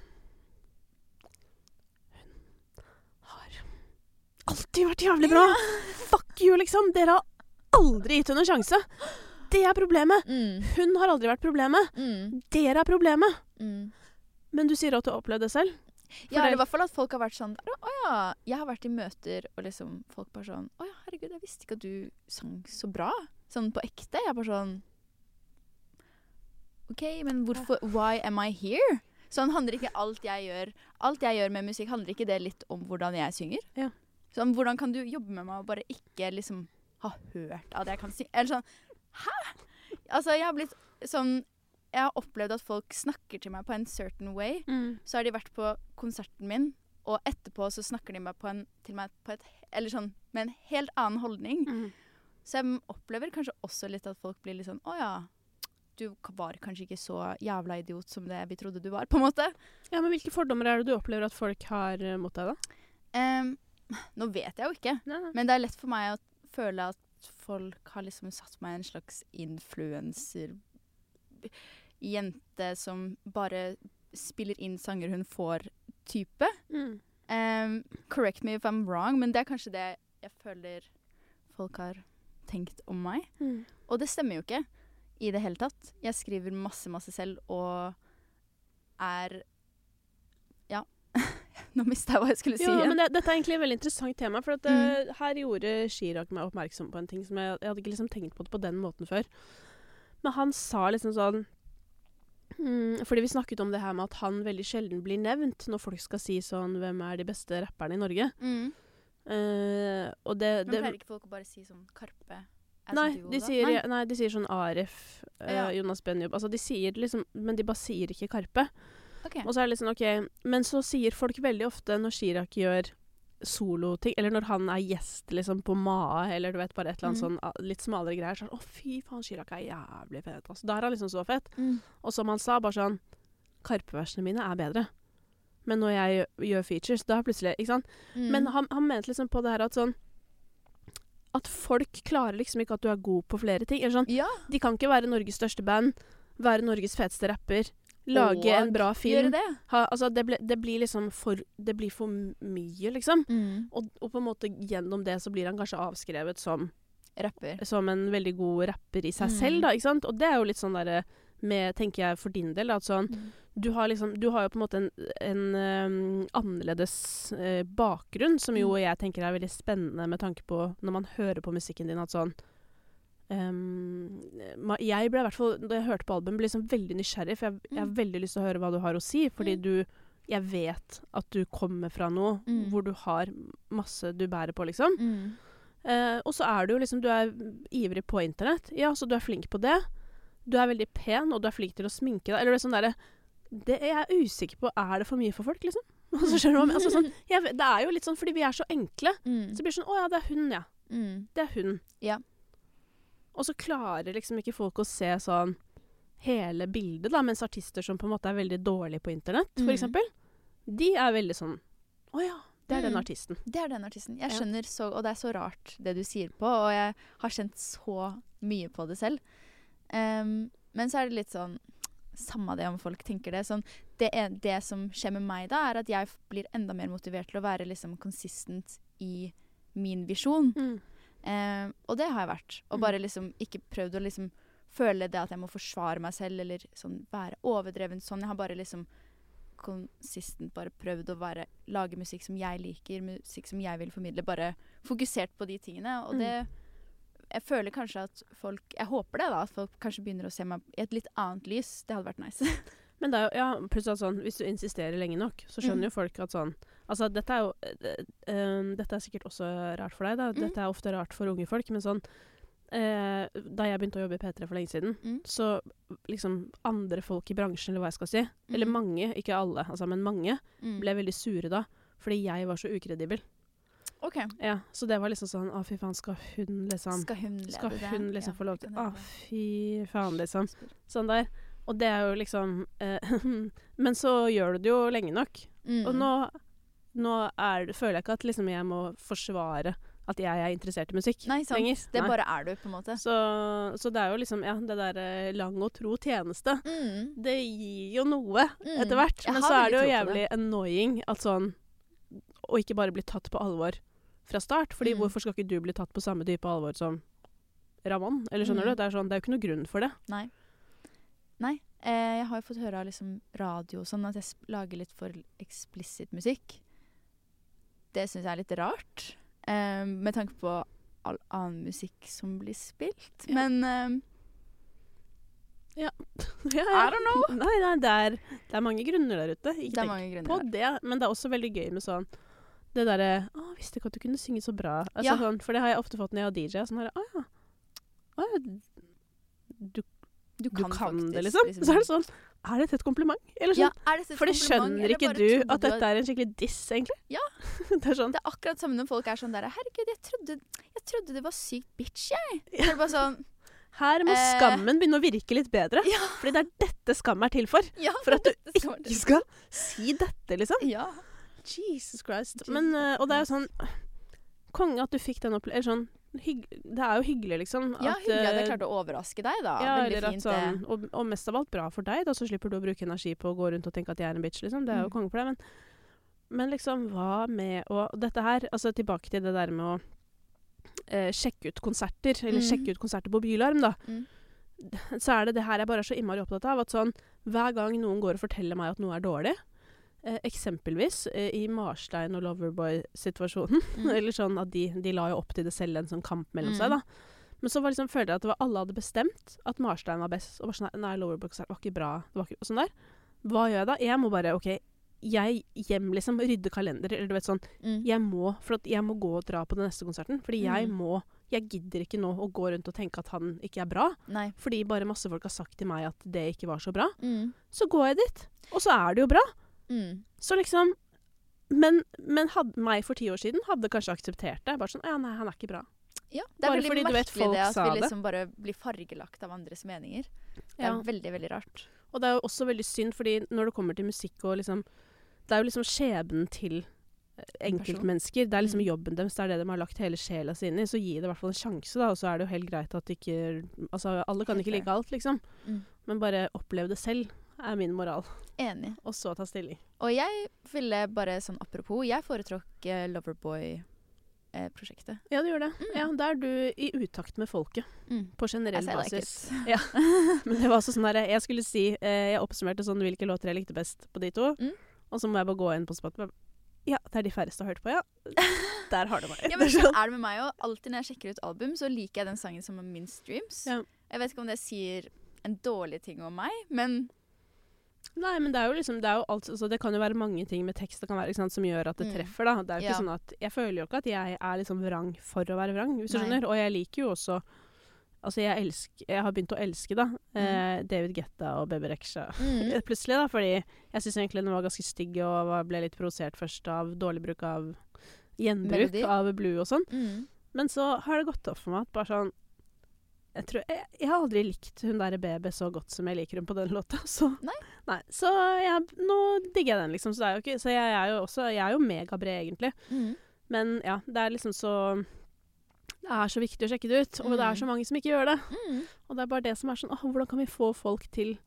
Hun har alltid vært jævlig bra! Fuck you, liksom! Dere har aldri gitt henne en sjanse! Det er problemet! Mm. Hun har aldri vært problemet! Mm. Dere er problemet! Mm. Men du sier at du har opplevd det selv? Ja, det- eller i hvert fall at folk har vært sånn Å ja, jeg har vært i møter, og liksom folk bare sånn Å ja, herregud, jeg visste ikke at du sang så bra. Sånn på ekte. Jeg er bare sånn OK, men hvorfor Why am I here? Sånn handler ikke alt jeg gjør Alt jeg gjør med musikk, handler ikke det litt om hvordan jeg synger? Ja. Sånn, hvordan kan du jobbe med meg og bare ikke liksom ha hørt at jeg kan synge? Eller sånn Hæ? Altså, jeg har blitt sånn Jeg har opplevd at folk snakker til meg på en certain way. Mm. Så har de vært på konserten min, og etterpå så snakker de meg på en, til meg på et, eller sånn, med en helt annen holdning. Mm. Så jeg opplever kanskje også litt at folk blir litt sånn, å ja, du var kanskje ikke så jævla idiot som det vi trodde du var, på en måte. Ja, men hvilke fordommer er det du opplever at folk har uh, mot deg, da? Um, nå vet jeg jo ikke, Nei, nei. men det er lett for meg å føle at folk har liksom satt meg i en slags influencer jente som bare spiller inn sanger hun får type. Mm. Um, correct me if I'm wrong, men det er kanskje det jeg føler folk har tenkt om meg. Mm. Og det stemmer jo ikke i det hele tatt. Jeg skriver masse, masse selv, og er Ja. Nå mistet jeg hva jeg skulle si. Ja, igjen. men det, dette er egentlig et veldig interessant tema, for at, Mm. eh, her gjorde Chirag meg oppmerksom på en ting som jeg, jeg hadde ikke liksom tenkt på det på den måten før. Men han sa liksom sånn mm, fordi vi snakket om det her med at han veldig sjelden blir nevnt når folk skal si sånn hvem er de beste rapperne i Norge. Mm. Eh, og det, Men det pleier ikke folk å bare si sånn Karpe? er nei, sånn duo, de da? sier, Nei. nei, de sier sånn Arif, eh, Ja. Jonas Benjob. Altså, de sier liksom Men de bare sier ikke Karpe. Ok. Og så er det litt sånn, ok, men så sier folk veldig ofte når Chirag gjør soloting, eller når han er gjest liksom på Maa, eller du vet, bare et eller annet Mm. sånn ah, litt smalere greier, sånn, å fy faen, Chirag er jævlig fet, altså. Da er han liksom så fett. Mm. Og som han sa, bare sånn, Karpe-versene mine er bedre. Men når jeg gjør, gjør features, da plutselig, ikke sant? Mm. Men han, han mente liksom på det her at sånn, at folk klarer liksom ikke at du er god på flere ting. Eller sånn, Ja. de kan ikke være Norges største band, være Norges feteste rapper, lage Og en bra Gjøre film. det. Ha, altså det, ble, det blir liksom for Det blir for mye, liksom. Mm. Og, og på en måte gjennom det så blir han kanskje avskrevet som, Rapper. som en veldig god rapper i seg Mm. selv, da, ikke sant? Og det er jo litt sånn derre med, tenker jeg, for din del, da, at sånn Mm. du har, liksom, du har jo på en måte en, en øhm, annerledes øh, bakgrunn, som jo Mm. jeg tenker er veldig spennende med tanke på når man hører på musikken din, at sånn øhm, ma- Jeg ble i hvert fall, da jeg hørte på albumet, ble liksom veldig nysgjerrig, for jeg, jeg har Mm. veldig lyst til å høre hva du har å si, fordi Mm. du Jeg vet at du kommer fra noe Mm. hvor du har masse du bærer på, liksom. Mm. Eh, og så er du jo liksom Du er ivrig på internett. Ja, så du er flink på det. Du er veldig pen, og du er flink til å sminke deg. Eller det er sånn derre Det er jeg usikker på. Er det for mye for folk, liksom? Altså, skjønner du hva jeg mener? Altså, sånn, jeg, vet- det er jo litt sånn fordi vi er så enkle. Mm. Så blir det sånn Å ja, det er hun, ja. Mm. Det er hun. Ja. Og så klarer liksom ikke folk å se sånn hele bildet, da, mens artister som på en måte er veldig dårlige på internett, for Mm. eksempel, de er veldig sånn Å ja, det er den Mm. artisten. Det er den artisten. Jeg Ja. skjønner så, og det er så rart det du sier på, og jeg har kjent så mye på det selv. Em, men så er det litt sånn, samme det om folk tenker det, sånn, det, er, det som skjer med meg da, er at jeg f- blir enda mer motivert til å være liksom consistent i min visjon. Mm. Em, og det har jeg vært, og Mm. bare liksom ikke prøvd å liksom føle det at jeg må forsvare meg selv, eller sånn være overdreven sånn. Jeg har bare liksom konsistent bare prøvd å være, lage musikk som jeg liker, musikk som jeg vil formidle, bare fokusert på de tingene, og det jeg føler kanskje at folk, jeg håper det da, at folk kanskje begynner å se meg i et litt annet lys. Det hadde vært nice. Men det er jo, ja, plutselig sånn, hvis du insisterer lenge nok, så skjønner Mm. jo folk at sånn, altså dette er jo, eh, eh, dette er sikkert også rart for deg da, Mm. dette er ofte rart for unge folk, men sånn, eh, da jeg begynte å jobbe i P tre for lenge siden, Mm. så liksom andre folk i bransjen, eller hva jeg skal si, eller Mm. mange, ikke alle, altså, men mange, Mm. ble veldig sure da, fordi jeg var så ukredibel. Ok. Ja, så det var liksom sånn, å fy faen, skal hun liksom, Skal hun lede skal det? hun liksom Ja, få lov til, kan å hende. fy faen liksom, sånn der. Og det er jo liksom, eh, men så gjør du det jo lenge nok. Mm. Og nå, nå er, det- føler jeg ikke at liksom jeg må forsvare at jeg er interessert i musikk Nei, sant. lenger. Det Nei. bare er du, på en måte. Så, så det er jo liksom, ja, det der eh, lang og tro tjeneste, Mm. det gir jo noe Mm. etter hvert. Jeg Men har så er det jo veldig tro på jævlig annoying at sånn, å ikke bare bli tatt på alvor fra start. Fordi Mm. hvorfor skal ikke du bli tatt på samme type alvor som Ramón? Eller skjønner Mm. du? Det er, sånn, det er jo ikke noe grunn for det. Nei. Nei. Eh, jeg har jo fått høre av liksom radio og sånn at jeg sp- lager litt for explicit musikk. Det syns jeg er litt rart. Eh, med tanke på all annen musikk som blir spilt. Ja. Men eh, Ja, ja. I don't know. Nei, nei, det er, det er mange grunner der ute. Ikke det er tenk mange grunner. på der. det, men det er også veldig gøy med sånn det derre Å, visste ikke at du kunne synge så bra. Altså, Ja. sånn, for det har jeg ofte fått når jeg har D J. Sånn her, å ja. Å ja. Du, Du du kan, faktisk det, liksom. Så er det sånn Er dette et kompliment? Eller Ja, sånn. er dette et For det kompliment, skjønner eller ikke bare du trodde at dette er en skikkelig diss, egentlig. Ja. det er sånn Det er akkurat samme når folk er sånn der Herregud, jeg trodde, jeg trodde det var sykt bitch, jeg. Så er det bare sånn Her må Eh. skammen begynne å virke litt bedre. Ja. Fordi det er dette skam er til for. Ja, For at du dette skal være ikke det. skal si dette, liksom. Ja. Jesus Christ. Jesus Men, eh, og det er jo sånn Konge at du fikk den opplevelsen. Sånn, hygg, det er jo hyggelig, liksom. Ja, hyggelig at jeg eh, klarte å overraske deg, da. ja, Veldig eller at fint. sånn, det. og, og mest av alt bra for deg, da, så slipper du å bruke energi på å gå rundt og tenke at jeg er en bitch, liksom. Det er jo Mm. konge for deg. Men, men liksom, hva med å Dette her, altså tilbake til det der med å eh, sjekke ut konserter, eller Mm. sjekke ut konserter på Bylarm, da. Mm. Så er det det her jeg bare er så innmari opptatt av, at sånn, hver gang noen går og forteller meg at noe er dårlig, eh, eksempelvis eh, i Marstein og Loverboy-situasjonen, Mm. eller sånn at de, de la jo opp til det selv, en sånn kamp mellom Mm. seg, da. Men så var liksom, følte jeg at det var alle hadde bestemt at Marstein var best, og bare sånn, nei, Loverboy-konsert var ikke bra, det var ikke, og sånn der. Hva gjør jeg da? Jeg må bare, ok, jeg hjem liksom, rydde kalender, eller du vet sånn, Mm. jeg må, for at jeg må gå og dra på den neste konserten, fordi jeg Mm. må, jeg gidder ikke nå å gå rundt og tenke at han ikke er bra, Nei. fordi bare masse folk har sagt til meg at det ikke var så bra. Mm. Så går jeg dit, og så er det jo bra. Mm. Så liksom, men, men had, meg for ti år siden hadde kanskje akseptert det. Bare sånn, ja, nei, han er ikke bra. Ja, det er Bare veldig fordi du vet merkelig folk det at sa vi det. liksom bare blir fargelagt av andres meninger. Det Ja. er veldig, veldig rart. Og det er jo også veldig synd, fordi når det kommer til musikk og liksom, det er jo liksom skjebnen til eh, enkeltmennesker. Det er liksom Mm. jobben deres, det er det de har lagt hele sjela si inn i. Så gi det i hvert fall en sjanse, da. Og så er det jo helt greit at ikke Altså, alle kan Helt ikke like alt, liksom. Mm. Men bare opplev det selv, er min moral. Enig. Og så ta stilling. Og jeg ville bare sånn apropos, jeg foretråk eh, Loverboy-prosjektet. Ja, du gjør det. Mm. Ja, da er du i utakt med folket. Mm. På generell I say like basis. it. Ja. Men det var også sånn der, jeg skulle si, eh, jeg oppsummerte sånn hvilke låter jeg likte best på de to. Mm. Og så må jeg bare gå inn på Spotify. Ja, det er de færreste har hørt på, ja. Der har du meg. Ja, men sånn er det med meg òg. Alltid når jeg sjekker ut album, så liker jeg den sangen som har minst streams. Ja. Jeg vet ikke om det sier en dårlig ting om meg, men Nei, men det er jo liksom, det er jo alt, altså det kan jo være mange ting med tekst det kan være, ikke sant, som gjør at det Mm. treffer, da. Det er jo ikke Ja. sånn at, jeg føler jo ikke at jeg er liksom vrang for å være vrang, hvis du Nei. skjønner. Og jeg liker jo også, altså jeg elsker, jeg har begynt å elske da, eh, David Guetta og Bebe Rexha. Mm. Plutselig da, fordi jeg synes egentlig den var ganske stygg og var, ble litt provosert først av dårlig bruk av gjenbruk Melodi. av Blue og sånn. Mm. Men så har det gått opp for meg at bare sånn, jeg tror, jeg, jeg har aldri likt hun der Bebe så godt som jeg liker hun på den låta, så Nei. Nei, så jeg, nå digger jeg den liksom, så, det er jo ikke, så jeg er jo også, jeg er jo megabred egentlig, Mm. men ja, det er liksom så, det er så viktig å sjekke det ut, og det er Mm. så mange som ikke gjør det, Mm. og det er bare det som er sånn, åh, hvordan kan vi få folk til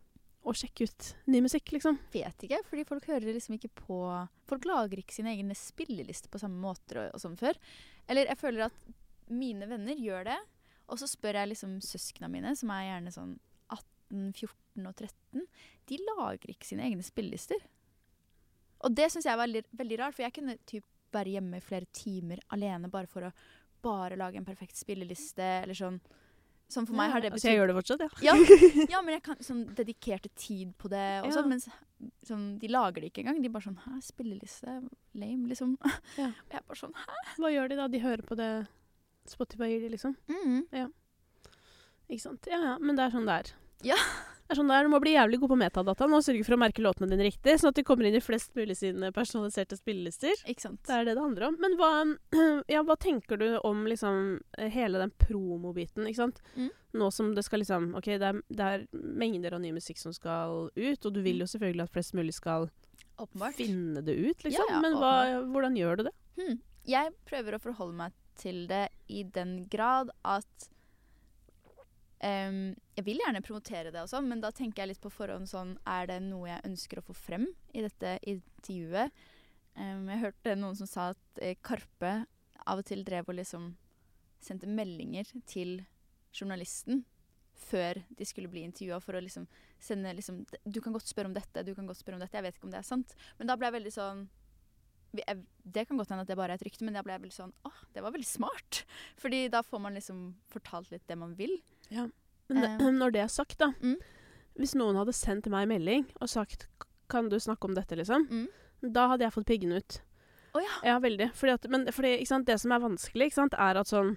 å sjekke ut ny musikk, liksom? Vet ikke, fordi folk hører liksom ikke på Folk lager ikke sin egen spilleliste på samme måter og, og som før. Eller jeg føler at mine venner gjør det, og så spør jeg liksom søskene mine, som er gjerne sånn atten, fjorten og tretten. De lager ikke sine egne spillelister. Og det synes jeg var veldig, veldig rart, for jeg kunne typ være hjemme i flere timer alene bare for å bare lage en perfekt spilleliste, eller sånn. Sånn for meg har det betydd... Altså, jeg gjør det fortsatt, ja. Ja, ja, men jeg kan sånn dedikerte tid på det, og Ja. sånn, men sånn, de lager det ikke engang. De bare sånn, hæ, spilleliste, lame, liksom. Ja. Og jeg bare sånn, hæ? Hva gjør de da? De hører på det Spotify gir de, liksom. Mm. Ikke sant? Ja, ja, men det er sånn det er. Ja. Det er sånn det er. Du må bli jævlig god på metadata nå og sørge for å merke låtene dine riktig, sånn at de kommer inn i flest mulig sine personaliserte spillelister. Ikke sant? Det er det det handler om. Men hva, ja, hva tenker du om liksom hele den promobiten, ikke sant? Mm. Nå som det skal liksom, ok, det er, det er mengder av ny musikk som skal ut, og du vil jo selvfølgelig at flest mulig skal Åpenbart. finne det ut, liksom. Ja, ja, Men hva, hvordan gjør du det? Hmm. Jeg prøver å forholde meg til det i den grad at um, jeg vil gjerne promotere det og sånn, men da tenker jeg litt på forhånd sånn, er det noe jeg ønsker å få frem i dette intervjuet? Um, jeg hørte noen som sa at eh, Karpe av og til drev og liksom sendte meldinger til journalisten før de skulle bli intervjuet for å liksom sende liksom, du kan godt spørre om dette, du kan godt spørre om dette, jeg vet ikke om det er sant. Men da ble jeg veldig sånn, jeg, det kan godt hende at det bare er et rykte, men da ble jeg veldig sånn, åh, det var veldig smart. Fordi da får man liksom fortalt litt det man vil. Ja. Men det, Um, når det er sagt da, mm. hvis noen hadde sendt meg en melding og sagt, kan du snakke om dette liksom? Mm. Da hadde jeg fått piggen ut. Åja. Ja, veldig. Fordi at, men fordi, ikke sant, det som er vanskelig, ikke sant, er at sånn,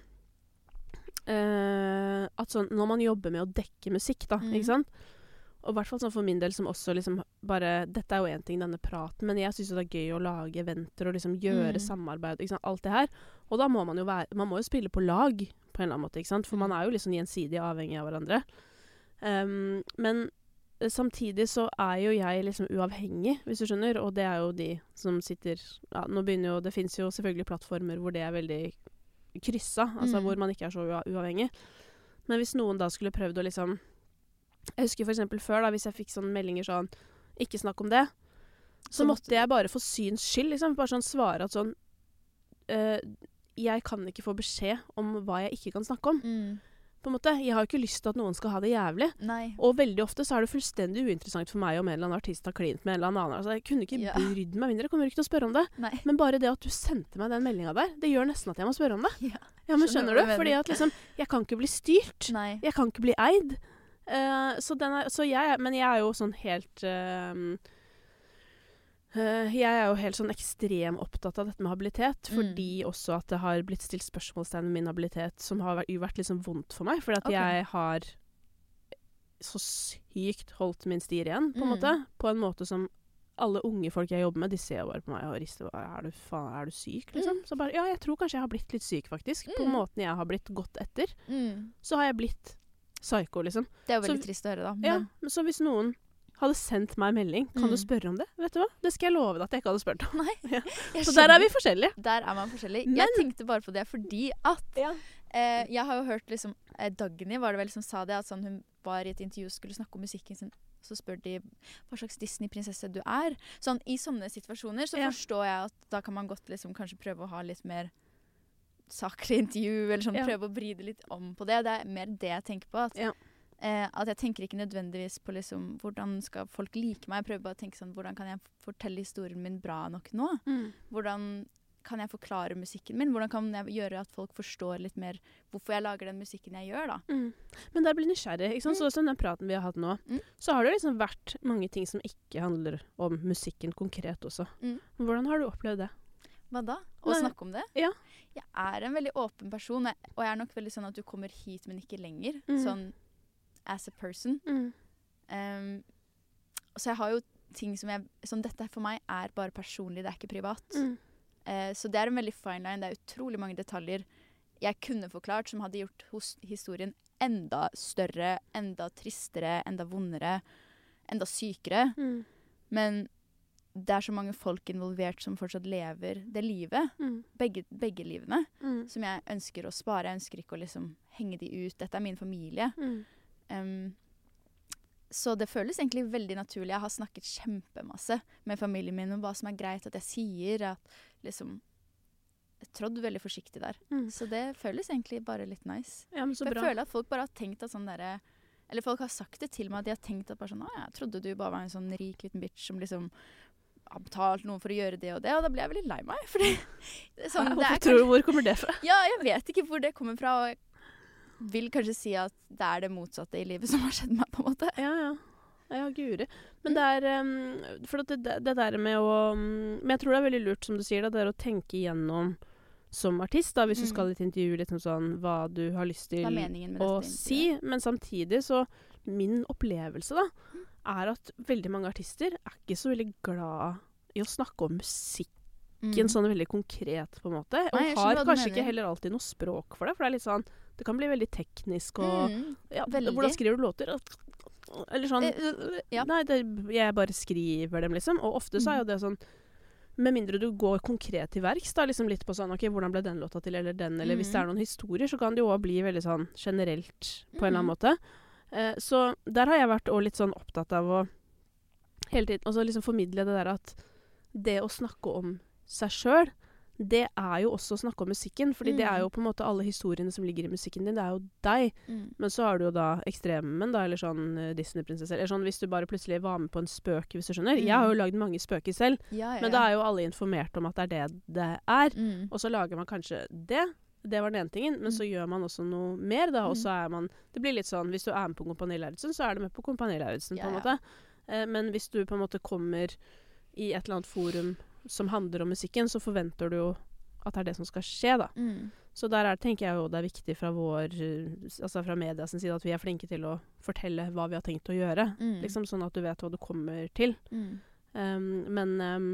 eh, at sånn, når man jobber med å dekke musikk da, Mm. ikke sant? Og i hvert fall sånn for min del som også liksom bare, dette er jo en ting, denne praten, men jeg synes jo det er gøy å lage eventer og liksom gjøre Mm. samarbeid, ikke sant, alt det her. Og da må man jo være, man må jo spille på lag på en eller annen måte, ikke sant? For man er jo liksom gjensidig avhengig av hverandre. Um, men eh, samtidig så er jo jeg liksom uavhengig, hvis du skjønner, og det er jo de som sitter, ja, nå begynner jo, det finnes jo selvfølgelig plattformer hvor det er veldig kryssa, altså Mm. hvor man ikke er så ua- uavhengig. Men hvis noen da skulle prøvd å liksom, jeg husker for eksempel før da, hvis jeg fikk sånne meldinger sånn, ikke snakk om det, så, Så måtte måtte- jeg bare for syns skyld, liksom, bare sånn svare at sånn, eh, jeg kan ikke få beskjed om hva jeg ikke kan snakke om. Mm. På en måte, jeg har jo ikke lyst til at noen skal ha det jævlig. Nei. Og veldig ofte så er det fullstendig uinteressant for meg om en eller annen artist har klint med en eller annen. Altså, jeg kunne ikke Ja. brydd meg mindre, jeg kommer ikke til å spørre om det. Nei. Men bare det at du sendte meg den meldinga der, det gjør nesten at jeg må spørre om det. Ja. Ja, men Skjønner skjønner hva du? du Fordi mener. at liksom, jeg kan ikke bli styrt. Nei. Jeg kan ikke bli eid. Eh, så den er, så jeg, men jeg er jo sånn helt eh, eh, Jeg er jo helt sånn ekstrem opptatt av dette med habilitet, Mm. fordi også at det har blitt stilt spørsmålstegn med min habilitet, som har vært, jo vært liksom vondt for meg, fordi at Ok. jeg har så sykt holdt min sti igjen, på en Mm. måte, på en måte som alle unge folk jeg jobber med, de ser bare på meg og rister, er du, faen, er du syk, liksom? Mm. Så bare, ja, jeg tror kanskje jeg har blitt litt syk, faktisk, på Mm. måten jeg har blitt gått etter, Mm. så har jeg blitt psyko, liksom. Det er jo Så- veldig trist å høre da. Men, Ja, men så hvis noen hadde sendt meg en melding, kan Mm. du spørre om det? Vet du hva? Det skal jeg love deg at jeg ikke hadde spurt om. Nei, Ja. jeg Så der er skjønner. vi forskjellige. Der er man forskjellig. Men- Jeg tenkte bare på det fordi at Ja. eh, jeg har jo hørt liksom eh, Dagny var det vel som sa det, at sånn, hun var i et intervju og skulle snakke om musikken sin. Så spør de hva slags Disney-prinsesse du er. Sånn, I sånne situasjoner så Ja. forstår jeg at da kan man godt liksom kanskje prøve å ha litt mer saklig intervju, eller sånn, Ja. prøve å vride litt om på det. Det er mer det jeg tenker på. At, Ja. eh, at jeg tenker ikke nødvendigvis på liksom, hvordan skal folk like meg. Jeg prøver bare å tenke sånn, hvordan kan jeg fortelle historien min bra nok nå? Mm. Hvordan kan jeg forklare musikken min? Hvordan kan jeg gjøre at folk forstår litt mer hvorfor jeg lager den musikken jeg gjør, da? Mm. Men der blir jeg nysgjerrig, ikke sant? Mm. Så som den praten vi har hatt nå, Mm. så har det liksom vært mange ting som ikke handler om musikken konkret også. Mm. Hvordan har du opplevd det? Hva da? Å Nei. snakke om det? Ja. Jeg er en veldig åpen person, jeg- og jeg er nok veldig sånn at du kommer hit, men ikke lenger. Mm. Sånn as a person. Mm. Um, så jeg har jo ting som jeg Sånn, dette for meg er bare personlig, det er ikke privat. Mm. Eh, så det er en veldig fine line. Det er utrolig mange detaljer jeg kunne forklart som hadde gjort hos historien enda større, enda tristere, enda vondere, enda sykere. Mm. Men det er så mange folk involvert som fortsatt lever det livet, Mm. begge, begge livene, Mm. som jeg ønsker å spare. Jeg ønsker ikke å liksom henge de ut. Dette er min familie. Mm. Um, så det føles egentlig veldig naturlig. Jeg har snakket kjempemasse med familien min om hva som er greit at jeg sier. At liksom, jeg trådde veldig forsiktig der. Mm. Så det føles egentlig bare litt nice. Ja, men så For jeg bra. føler at folk bare har tenkt at sånn derre, eller folk har sagt det til meg, at de har tenkt at bare sånn, «Å, jeg trodde du bare var en sånn rik liten bitch som liksom har betalt noen for å gjøre det og det, og da ble jeg veldig lei meg. Fordi, det er sånn, det er tror du, hvor kommer det fra? Ja, jeg vet ikke hvor det kommer fra, og jeg vil kanskje si at det er det motsatte i livet som har skjedd meg, på en måte. Ja, ja. Ja, guri. Men det er, um, for at det, det der med å, um, men jeg tror det er veldig lurt, som du sier, da, det er å tenke igjennom som artist, da, hvis mm. du skal i et intervju, liksom sånn, hva du har lyst til å si, men samtidig så, min opplevelse da, mm. er at veldig mange artister er ikke så veldig glad i å snakke om musikken mm. sånn veldig konkret på en måte, og Nei, har kanskje ikke heller alltid noe språk for det, for det er litt sånn, det kan bli veldig teknisk, og mm. ja, hvordan skriver du låter? Eller sånn, uh, ja. nei, det, jeg bare skriver dem liksom, og ofte så er jo det sånn, med mindre du går konkret til verks, da, liksom litt på sånn, ok, hvordan ble den låta til, eller den, eller mm. hvis det er noen historier, så kan det jo også bli veldig sånn generelt på en eller annen måte. Eh, så der har jeg vært også litt sånn opptatt av å hele tiden, altså liksom formidle det der at det å snakke om seg selv, det er jo også å snakke om musikken, fordi mm. det er jo på en måte alle historiene som ligger i musikken din, det er jo deg. Mm. Men så har du jo da ekstremen da, eller sånn uh, Disney-prinsesser, eller sånn hvis du bare plutselig var med på en spøk, hvis du skjønner. Mm. Jeg har jo lagd mange spøker selv, ja, ja. men da er jo alle informert om at det er det det er. Mm. Og så lager man kanskje det, det var den ene tingen, men mm. så gjør man også noe mer da, og så er man, det blir litt sånn, hvis du er med på Kompani Lauritzen, så er du med på Kompani Lauritzen, ja, på en måte. Uh, men hvis du på en måte kommer i et eller annet forum som handler om musikken, så forventer du jo at det er det som skal skje, da. Mm. Så der er, tenker jeg jo det er viktig fra vår, altså fra media sin side, at vi er flinke til å fortelle hva vi har tenkt å gjøre. Mm. Liksom sånn at du vet hva du kommer til. Mm. Um, men um,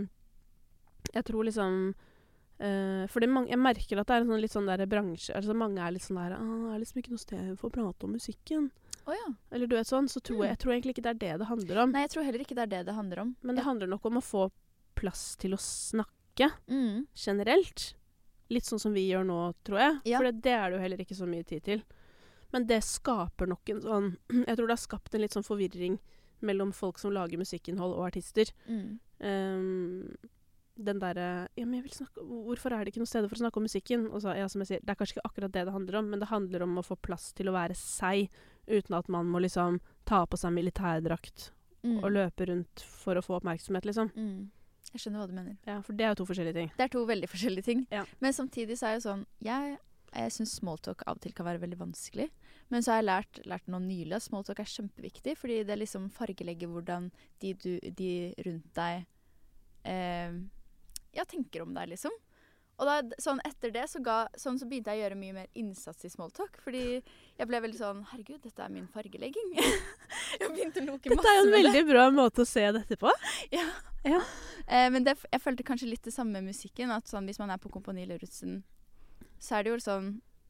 jeg tror liksom, uh, fordi mange, jeg merker at det er en sånn litt sånn der bransje, altså mange er litt sånn der, ah, det er liksom ikke noe sted for å prate om musikken. Oh, ja. Eller du vet sånn, så tror jeg, jeg tror egentlig ikke det er det det handler om. Nei, jeg tror heller ikke det er det det handler om. Men det ja. handler nok om å få plass til å snakke. Mm. Generelt. Litt sånn som vi gjør nå, tror jeg. Ja. For det, det er det jo heller ikke så mye tid til. Men det skaper nok en sånn jeg tror det har skapt en litt sånn forvirring mellom folk som lager musikkinnhold og artister. Mm. Um, den derre ja, men jeg vil snakke, hvorfor er det ikke noe sted for å snakke om musikken? Og så, ja, som jeg sier, det er kanskje ikke akkurat det det handler om, men det handler om å få plass til å være seg, uten at man må liksom ta på seg militærdrakt mm. og løpe rundt for å få oppmerksomhet, liksom. Mm. Jeg skjønner hva du mener. Ja, for det er jo to forskjellige ting. Det er to veldig forskjellige ting. Ja. Men samtidig så er jeg sånn, jeg, jeg synes smalltalk av og til kan være veldig vanskelig. Men så har jeg lært, lært noe nylig at smalltalk er kjempeviktig, fordi det liksom fargelegger hvordan de, du, de rundt deg eh, ja, tenker om deg, liksom. Og da, sånn etter det, så, ga, sånn, så begynte jeg å gjøre mye mer innsats i smalltalk, fordi jeg ble veldig sånn, herregud, dette er min fargelegging. Jeg begynte å loke masse med det. Dette er jo en veldig bra måte å se dette på. Ja. Ja. Eh, men det, jeg følte kanskje litt det samme med musikken, at sånn, hvis man er på Kompani Lauritzen, så er det jo sånn,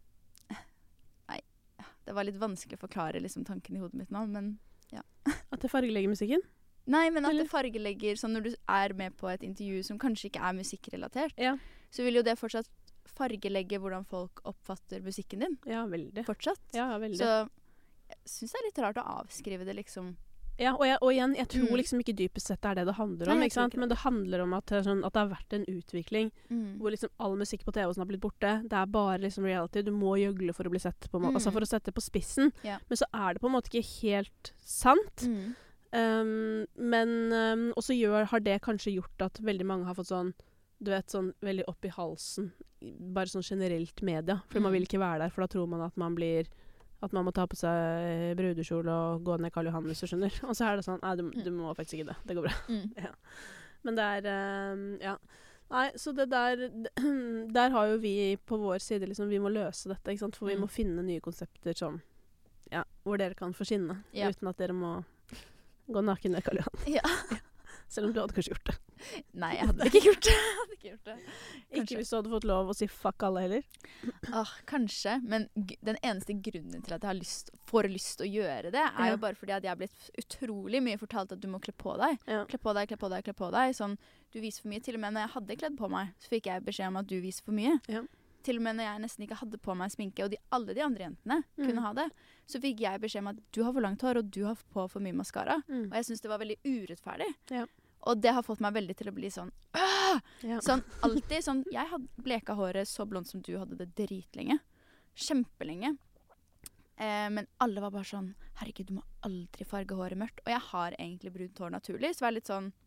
nei, det var litt vanskelig å forklare liksom, tanken i hodet mitt nå, men ja. At det fargelegger musikken? Nei, men at det fargelegger, sånn når du er med på et intervju som kanskje ikke er musikkrelatert, ja. Så vil jo det fortsatt fargelegge hvordan folk oppfatter musikken din. Ja, veldig. Fortsatt. Ja, veldig. Så jeg synes det er litt rart å avskrive det liksom. Ja, og, jeg, og igjen, jeg tror mm. liksom ikke dypest sett det er det det handler om, Nei, ikke sant? Men det handler om at, sånn, at det har vært en utvikling mm. hvor liksom all musikk på T V som har blitt borte, det er bare liksom reality, du må gjøgle for å bli sett på, mm. altså for å sette på spissen, ja. Men så er det på en måte ikke helt sant. Mm. Um, men, um, og så gjør, har det kanskje gjort at veldig mange har fått sånn, du vet, sånn veldig opp i halsen, bare sånn generelt media, for mm. man vil ikke være der, for da tror man at man blir, at man må ta på seg brudekjole og gå ned Karl Johan, hvis du skjønner. Og så er det sånn, nei, du, du må faktisk ikke det, det går bra. Mm. Ja. Men det er, um, ja. Nei, så det der, der har jo vi på vår side, liksom, vi må løse dette, ikke sant? For vi mm. må finne nye konsepter som, ja, hvor dere kan få skinne, ja. Uten at dere må gå naken ned Karl Johan. Ja. Ja. Selv om du hadde kanskje gjort det. Nei, jeg hadde ikke gjort det. Jeg hadde ikke gjort det. Ikke hvis du hadde fått lov å si fuck alle heller. Ah, kanskje, men g- den eneste grunnen til at jeg har lyst, får lyst til å gjøre det, er ja. Jo bare fordi at jeg har blitt utrolig mye fortalt at du må kle på deg. Ja. Kle på deg, kle på deg, kle på deg. Sånn, du viser for mye. Til og med når jeg hadde kledd på meg, så fikk jeg beskjed om at du viser for mye. Ja. Til og med når jeg nesten ikke hadde på meg sminke, og de, alle de andre jentene mm. kunne ha det, så fikk jeg beskjed om at du har for langt hår, og du har på for mye mascara. Mm. Og jeg synes det var veldig urettferdig. Ja. Og det har fått meg veldig til å bli sånn, ja. Sånn alltid, sånn, jeg hadde bleka håret så blondt som du hadde det dritlenge. Kjempelenge. Eh, men alle var bare sånn, herregud, du må aldri farge håret mørkt. Og jeg har egentlig brunt hår naturlig, så var jeg litt sånn,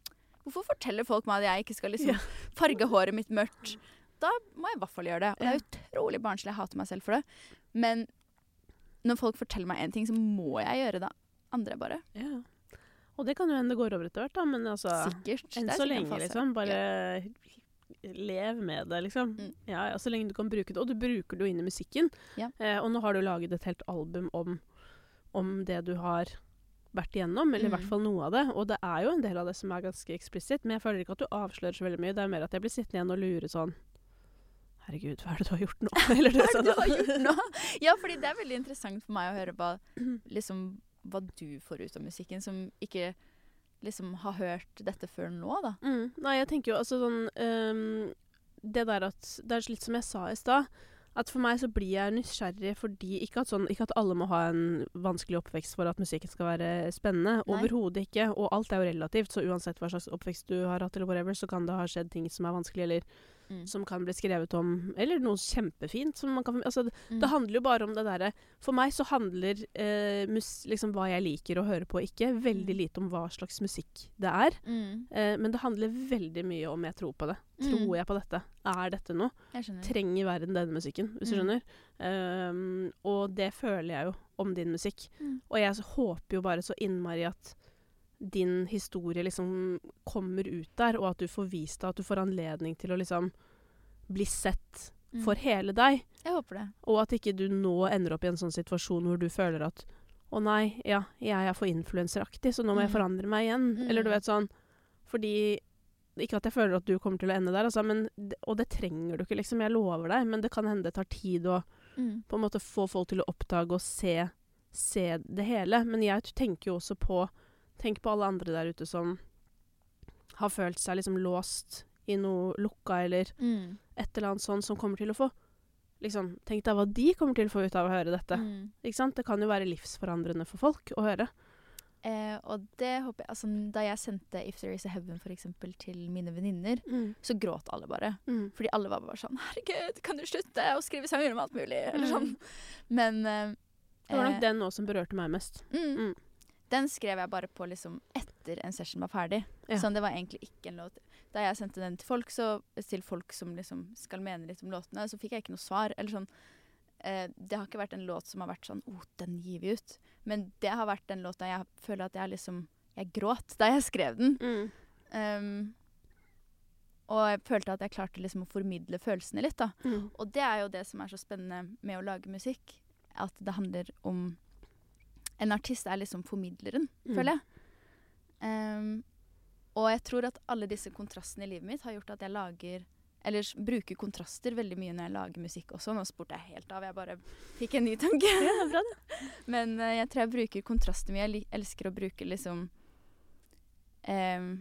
Hvorfor forteller folk meg at jeg ikke skal liksom Ja. farge håret mitt mørkt? Da må jeg i hvert fall gjøre det. Og det er utrolig barnslig, jeg hater meg selv for det. Men når folk forteller meg en ting, så må jeg gjøre det andre bare. Ja. Og det kan jo hende det går over etter hvert, da, men altså Sikkert. enn Det er så sikkert en lenge, fase. liksom. Bare Ja. lev med det, liksom. Mm. Ja, ja, så lenge du kan bruke det. Og du bruker det jo inn i musikken. Ja. Eh, og nå har du laget et helt album om, om det du har vært igjennom, eller i Mm. hvert fall noe av det. Og det er jo en del av det som er ganske eksplisitt, men jeg føler ikke at du avslører så veldig mye. Det er mer at jeg blir sittende igjen og lure sånn Herregud, hva er det du har gjort nå? Eller det, Hva er det du sånn, har gjort nå? Ja, fordi det er veldig interessant for meg å høre hva, liksom, hva du får ut av musikken, som ikke liksom har hørt dette før nå, da. Mm. Nei, jeg tenker jo altså sånn ehm, Det der at Det er litt som jeg sa i stad. At for meg så blir jeg nysgjerrig fordi Ikke at, sånn, ikke at alle må ha en vanskelig oppvekst for at musikken skal være spennende. Nei. Overhodet ikke. Og alt er jo relativt, så uansett hva slags oppvekst du har hatt, eller whatever, så kan det ha skjedd ting som er vanskelig, eller Mm. som kan bli skrevet om, eller noe kjempefint. Som man kan, altså, det, Mm. det handler jo bare om det derre For meg så handler eh, mus, liksom hva jeg liker å høre på, ikke veldig Mm. lite om hva slags musikk det er. Mm. Eh, men det handler veldig mye om jeg tror på det. Mm. Tror jeg på dette? Er dette noe? Jeg skjønner. Trenger verden denne musikken, hvis du Mm. skjønner? Um, og det føler jeg jo om din musikk. Mm. Og jeg håper jo bare så innmari at din historie liksom kommer ut der, og at du får vist deg, at du får anledning til å liksom bli sett Mm. for hele deg. Jeg håper det. Og at ikke du nå ender opp i en sånn situasjon hvor du føler at å nei, ja, jeg er for influenseraktig, så nå må jeg Mm. forandre meg igjen. Mm. Eller du vet sånn. Fordi Ikke at jeg føler at du kommer til å ende der, altså, men, og det trenger du ikke, liksom. Jeg lover deg. Men det kan hende det tar tid å Mm. på en måte få folk til å oppdage og se, se det hele. Men jeg tenker jo også på Tenk på alle andre der ute som har følt seg liksom låst i noe lukka, eller Mm. et eller annet sånn, som kommer til å få liksom, Tenk deg hva de kommer til å få ut av å høre dette. Mm. Ikke sant? Det kan jo være livsforandrende for folk å høre. Eh, og det håper jeg altså, Da jeg sendte If There Is A Heaven for eksempel til mine venninner, Mm. så gråt alle bare. Mm. Fordi alle var bare sånn Herregud, kan du slutte å skrive sanger om alt mulig? Eller Mm. sånn. Men eh, Det var nok eh, den også som berørte meg mest. mm, Mm. Den skrev jeg bare på liksom etter en session var ferdig. Ja. Sånn, det var egentlig ikke en låt. Da jeg sendte den til folk, så, til folk som liksom skal mene litt om låtene, så fikk jeg ikke noe svar. Eller sånn, eh, det har ikke vært en låt som har vært sånn Å, den gir vi ut. Men det har vært den låta jeg føler at jeg liksom Jeg gråt da jeg skrev den. Mm. Um, og jeg følte at jeg klarte liksom å formidle følelsene litt, da. Mm. Og det er jo det som er så spennende med å lage musikk. At det handler om En artist er liksom formidleren, Mm. føler jeg. Um, og jeg tror at alle disse kontrastene i livet mitt har gjort at jeg lager Eller s- bruker kontraster veldig mye når jeg lager musikk også. Nå spurte jeg helt av, jeg bare fikk en ny tanke. Ja, bra det. Men eh, jeg tror jeg bruker kontraster mye. Jeg li- elsker å bruke liksom em,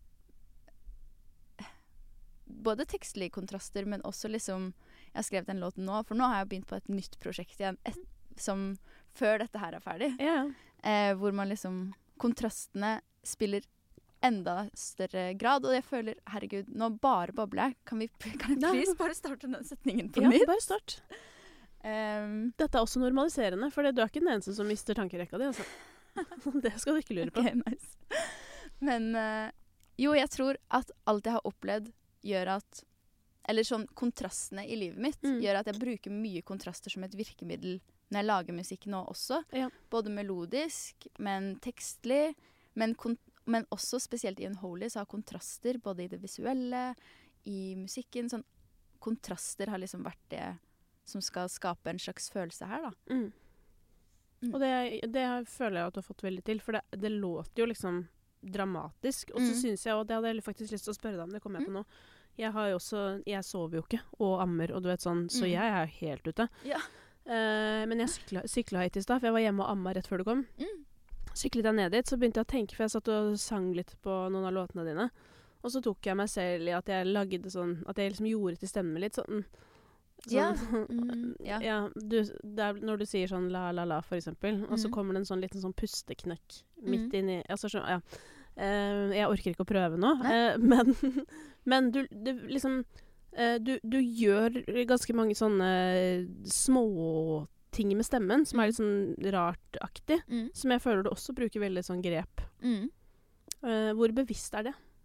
både tekstlige kontraster, men også liksom Jeg har skrevet en låt nå, for nå har jeg begynt på et nytt prosjekt igjen. Et, som før dette her er ferdig. Ja. Eh, hvor man liksom Kontrastene spiller enda større grad, og jeg føler herregud, nå bare bobler jeg. Kan vi kan jeg Ja. please bare starte den setningen på ja, nytt? bare start. Um, Dette er også normaliserende, for du er ikke den eneste som mister tankerekka di. Altså. Det skal du ikke lure på. Ok, nice. Men eh, jo, jeg tror at alt jeg har opplevd, gjør at Eller sånn kontrastene i livet mitt Mm. gjør at jeg bruker mye kontraster som et virkemiddel når jeg lager musikk nå også. Ja. Både melodisk, men tekstlig. Men, kon men også spesielt i Unholy så har kontraster både i det visuelle, i musikken sånn, Kontraster har liksom vært det som skal skape en slags følelse her, da. Mm. Mm. Og det, det føler jeg at du har fått veldig til, for det, det låter jo liksom dramatisk. Og så Mm. syns jeg, og det hadde jeg faktisk lyst til å spørre deg om, det kommer jeg på nå. Jeg har jo også Jeg sover jo ikke, og ammer, og du vet sånn, så Mm. jeg er helt ute. Ja. Eh, men jeg sykla, sykla hit i stad, for jeg var hjemme og amma rett før du kom. Mm. Syklet jeg ned dit, så begynte jeg å tenke, for jeg satt og sang litt på noen av låtene dine. Og så tok jeg meg selv i at jeg lagde sånn At jeg liksom gjorde til stemmen min litt sånn, sånn Ja. Mm, ja. ja, du, det er når du sier sånn la, la, la, for eksempel, og så Mhm. kommer det en sånn liten sånn pusteknekk midt Mhm. inni altså, så, ja. Eh, jeg orker ikke å prøve nå, Nei. eh, men, men du, du liksom eh, du, du gjør ganske mange sånne små ting med stemmen som er litt sånn rartaktig, Mm. som jeg føler du også bruker veldig sånn grep. Mm. Eh, hvor bevisst er det?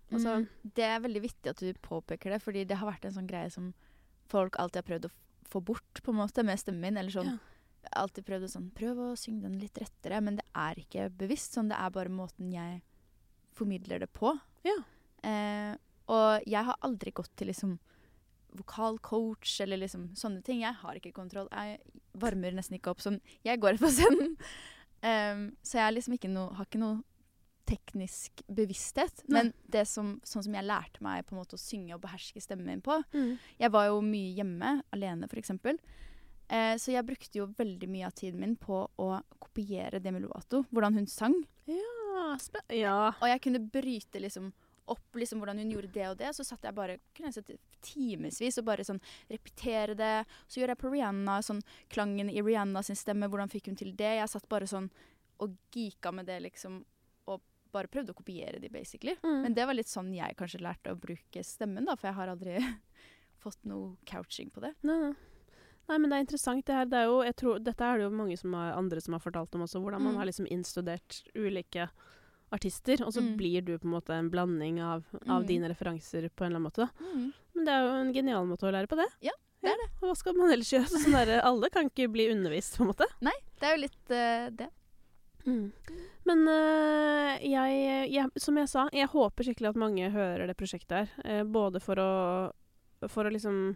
Altså, mm. Det er veldig viktig at du påpeker det, fordi det har vært en sånn greie som folk alltid har prøvd å f- få bort, på en måte, med stemmen min, eller sånn. Ja. Jeg har alltid prøvd å sånn, prøv å synge den litt rettere, men det er ikke bevisst, sånn, det er bare måten jeg formidler det på. Ja. Eh, og jeg har aldri gått til liksom vokalcoach eller liksom sånne ting. Jeg har ikke kontroll. Jeg varmer nesten ikke opp sånn. Jeg går på scenen. Um, så jeg liksom ikke no, har ikke noe teknisk bevissthet. Nei. Men det som, sånn som jeg lærte meg på en måte å synge og beherske stemmen min på. Mm. Jeg var jo mye hjemme, alene for eksempel. Eh, så jeg brukte jo veldig mye av tiden min på å kopiere Demi Lovato, hvordan hun sang. Ja, spe- ja. Og jeg kunne bryte liksom opp liksom hvordan hun gjorde det og det, så satt jeg bare kunne jeg sette timesvis og bare sånn repetere det. Så gjør jeg på Rihanna, sånn klangen i Rihanna sin stemme, hvordan fikk hun til det? Jeg satt bare sånn og geeka med det liksom, og bare prøvde å kopiere de basically. Mm. Men det var litt sånn jeg kanskje lærte å bruke stemmen da, for jeg har aldri fått noe couching på det. Nei, nei. Nei, men det er interessant. Det her, det er jo, jeg tror, dette er det jo mange som har, andre som har fortalt om også, hvordan man Mm. har liksom innstudert ulike artister, og så Mm. blir du på en måte en blanding av, av Mm. dine referanser på en eller annen måte. Da. Mm. Men det er jo en genial måte å lære på det. Ja, det er det. Og hva skal man ellers gjøre? Så Sånn der, alle kan ikke bli undervist, på en måte. Nei, det er jo litt uh, det. Mm. Men øh, jeg, jeg, som jeg sa, jeg håper skikkelig at mange hører det prosjektet her. Eh, både for å, for å liksom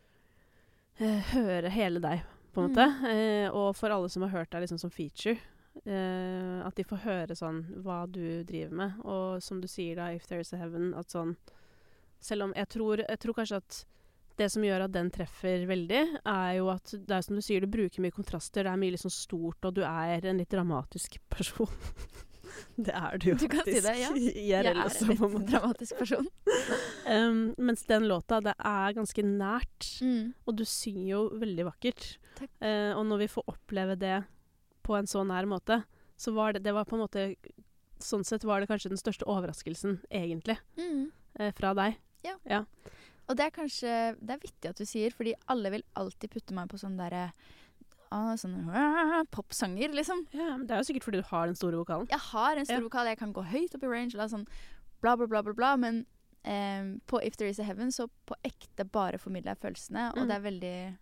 eh, høre hele deg, på en Mm. måte. Eh, og for alle som har hørt deg liksom som feature. Eh, at de får høre sånn hva du driver med. Og som du sier da, If There's a Heaven, at sånn selv om jeg tror, jeg tror kanskje at det som gjør at den treffer veldig, er jo at det er som du sier, du bruker mye kontraster, det er mye liksom stort, og du er en litt dramatisk person. Det er du jo Du kan faktisk. si det, ja. I Jeg R L er også, en på en litt måte. dramatisk person. Um, mens den låta, det er ganske nært, Mm. og du synger jo veldig vakkert. Takk. Eh, og når vi får oppleve det på en så nær måte, så var det, det var på en måte, sånn sett var det kanskje den største overraskelsen, egentlig, Mm. eh, fra deg. Og det er kanskje, det er vittig at du sier, fordi alle vil alltid putte meg på sånne der, ah, sånne ah, popsanger, liksom. Ja, men det er jo sikkert fordi du har den store vokalen. Jeg har en stor Ja. vokal, jeg kan gå høyt opp i range, eller sånn bla, bla, bla, bla, bla, men em, på If There Is a Heaven, så på ekte bare formidler jeg følelsene, og Mm. det er veldig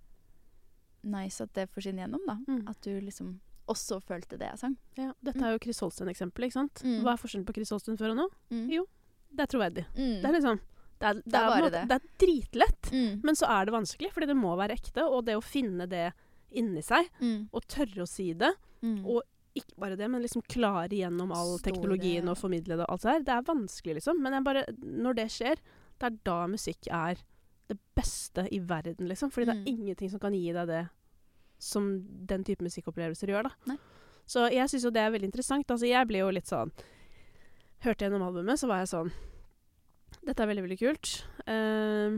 nice at det får skinne gjennom, da. Mm. At du liksom også følte det jeg sang. Ja, dette er jo Chris Holsten-eksempel, ikke sant? Mm. Hva er forskjellen på Chris Holsten før og nå? Mm. Jo, det er troverdig. Mm. Det er liksom, det er, det Det er er, på en bare måte- det. det er dritlett, Mm. men så er det vanskelig, fordi det må være ekte, og det å finne det inni seg, Mm. og tørre å si det, Mm. og ikke bare det, men liksom klare gjennom all Store- teknologien og formidle det og alt det her. Det er vanskelig, liksom. Men jeg bare, når det skjer, det er da musikk er det beste i verden, liksom. Fordi det Mm. er ingenting som kan gi deg det som den type musikkopplevelser gjør, da. Nei. Så jeg syns jo det er veldig interessant. Altså, jeg ble jo litt sånn Hørte gjennom albumet, så var jeg sånn Dette er veldig, veldig kult. Uh,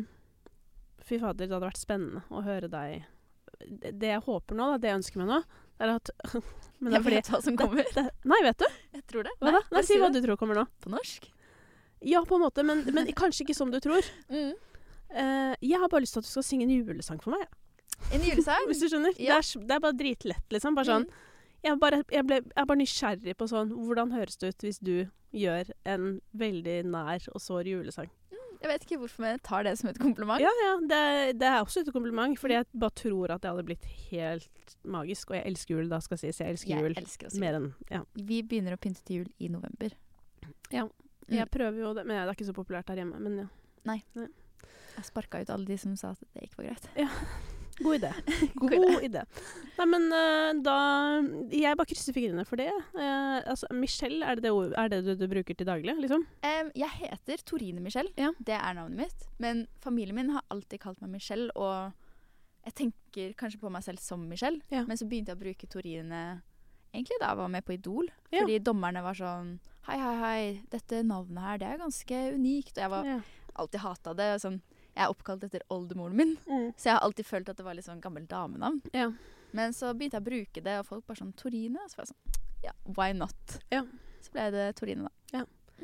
fy fader, det hadde vært spennende å høre deg Det, det jeg håper nå, da, det jeg ønsker meg nå, er at men det er Jeg fordi vet hva som kommer. det, Nei, vet du? Jeg tror det. Hva da? Nei, bare si hva det. du tror kommer nå. På norsk? Ja, på en måte, men, men kanskje ikke som du tror. Mm. Eh, jeg har bare lyst til at du skal synge en julesang for meg. Ja. En julesang? Hvis du skjønner. Ja. Det, er, s- det er bare dritlett, liksom. Bare sånn. Mm. Jeg, bare, jeg, ble, jeg er bare nysgjerrig på sånn hvordan høres det ut hvis du gjør en veldig nær og sår julesang. Jeg vet ikke hvorfor jeg tar det som et kompliment. Ja, ja. Det, det er også et kompliment, fordi jeg bare tror at det hadde blitt helt magisk. Og jeg elsker jul, da skal sies. Jeg elsker Jeg jul elsker også mer jul. enn ja. Vi begynner å pynte til jul i november. Ja. Mm. Jeg prøver jo det, men det er ikke så populært her hjemme. Men ja. Jeg sparka ut alle de som sa at det ikke var greit. God idé. God, God idé. Nei, men eh, da Jeg bare krysser fingrene for det. Eh, altså, Michelle, er det det, ord- er det du, du bruker til daglig, liksom? Em, jeg heter Torine Michelle. Ja. Det er navnet mitt. Men familien min har alltid kalt meg Michelle, og jeg tenker kanskje på meg selv som Michelle. Ja. Men så begynte jeg å bruke Torine egentlig da jeg var med på Idol. Ja. Fordi dommerne var sånn Hei, hei, hei, dette navnet her, det er ganske unikt. Og jeg var Ja. alltid hata det. og Sånn, jeg er oppkalt etter oldemoren min, Mm. så jeg har alltid følt at det var litt sånn gammel damenavn. Ja. Men så begynte jeg å bruke det, og folk bare sånn Torine. Så var jeg sånn Ja, why not? Ja. Så ble det Torine, da.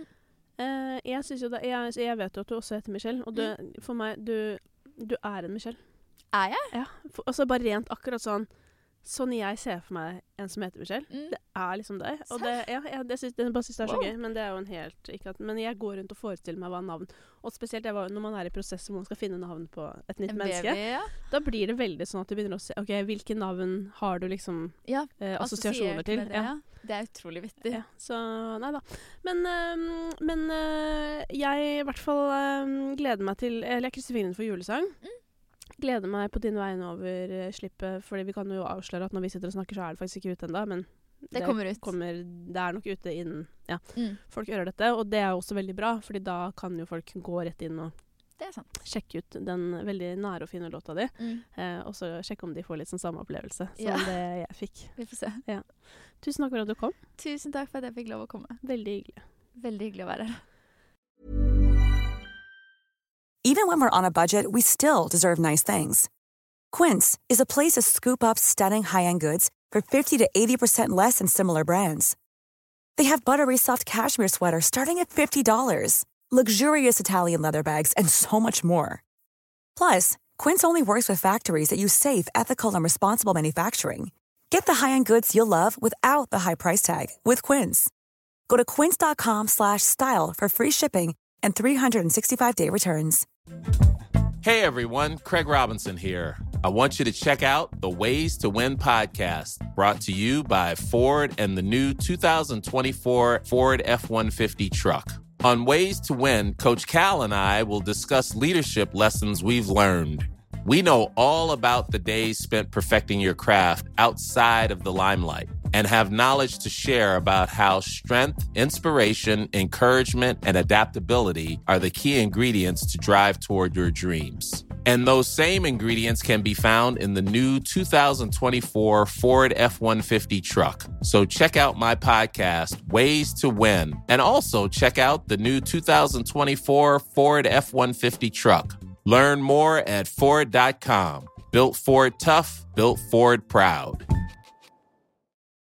Eh, jeg synes jo det jeg, jeg vet jo at du også heter Michelle, og du, for meg du, du er en Michelle. Er jeg? Ja. For, altså bare rent akkurat sånn sånn jeg ser for meg en som heter Michelle. Mm. Det er liksom deg. Og det, ja, jeg, det synes, jeg bare synes det er så Wow. gøy, men det er jo en helt ikke at, men jeg går rundt og forestiller meg hva navn, og spesielt jeg var, når man er i prosess hvor man skal finne navn på et nytt En menneske, baby, ja. da blir det veldig sånn at du begynner å se, ok, hvilke navn har du liksom Ja, eh, assosiasjoner assosiert til? med Det, ja. Det er utrolig vittig. Ja, så nei da. Men, øhm, men øh, jeg i hvert fall øhm, gleder meg til, eller jeg krysser fingrene for julesang. Mm. Gleder meg på din vegne over uh, slippet, fordi vi kan jo avsløre at når vi sitter og snakker så er det faktisk ikke ute enda, men Det kommer ut. Kommer, det er nok ute innen ja, Mm. folk hører dette, og det er jo også veldig bra, fordi da kan jo folk gå rett inn og Det er sant. sjekke ut den veldig nære og fine låta di, Mm. eh, og så sjekke om de får litt sånn samme opplevelse som Ja. det jeg fikk. Vi får se. Tusen takk for at du kom. Tusen takk for at jeg fikk lov å komme. Veldig hyggelig. Veldig hyggelig å være her. Even when we're on a budget, we still deserve nice things. Quince is a place to scoop up stunning high-end goods for fifty to eighty percent less than similar brands. They have buttery soft cashmere sweaters starting at fifty dollars, luxurious Italian leather bags, and so much more. Plus, Quince only works with factories that use safe, ethical, and responsible manufacturing. Get the high-end goods you'll love without the high price tag with Quince. Go to quince.com slash style for free shipping and three sixty-five day returns. Hey everyone, Craig Robinson here. I want you to check out the Ways to Win podcast, brought to you by Ford and the new two thousand twenty-four Ford F one fifty truck. On Ways to Win, Coach Cal and I will discuss leadership lessons we've learned. We know all about the days spent perfecting your craft outside of the limelight and have knowledge to share about how strength, inspiration, encouragement, and adaptability are the key ingredients to drive toward your dreams. And those same ingredients can be found in the new two thousand twenty-four Ford F one fifty truck. So check out my podcast, Ways to Win, and also check out the new two thousand twenty-four Ford F one fifty truck. Learn more at Ford dot com. Built Ford tough, built Ford proud.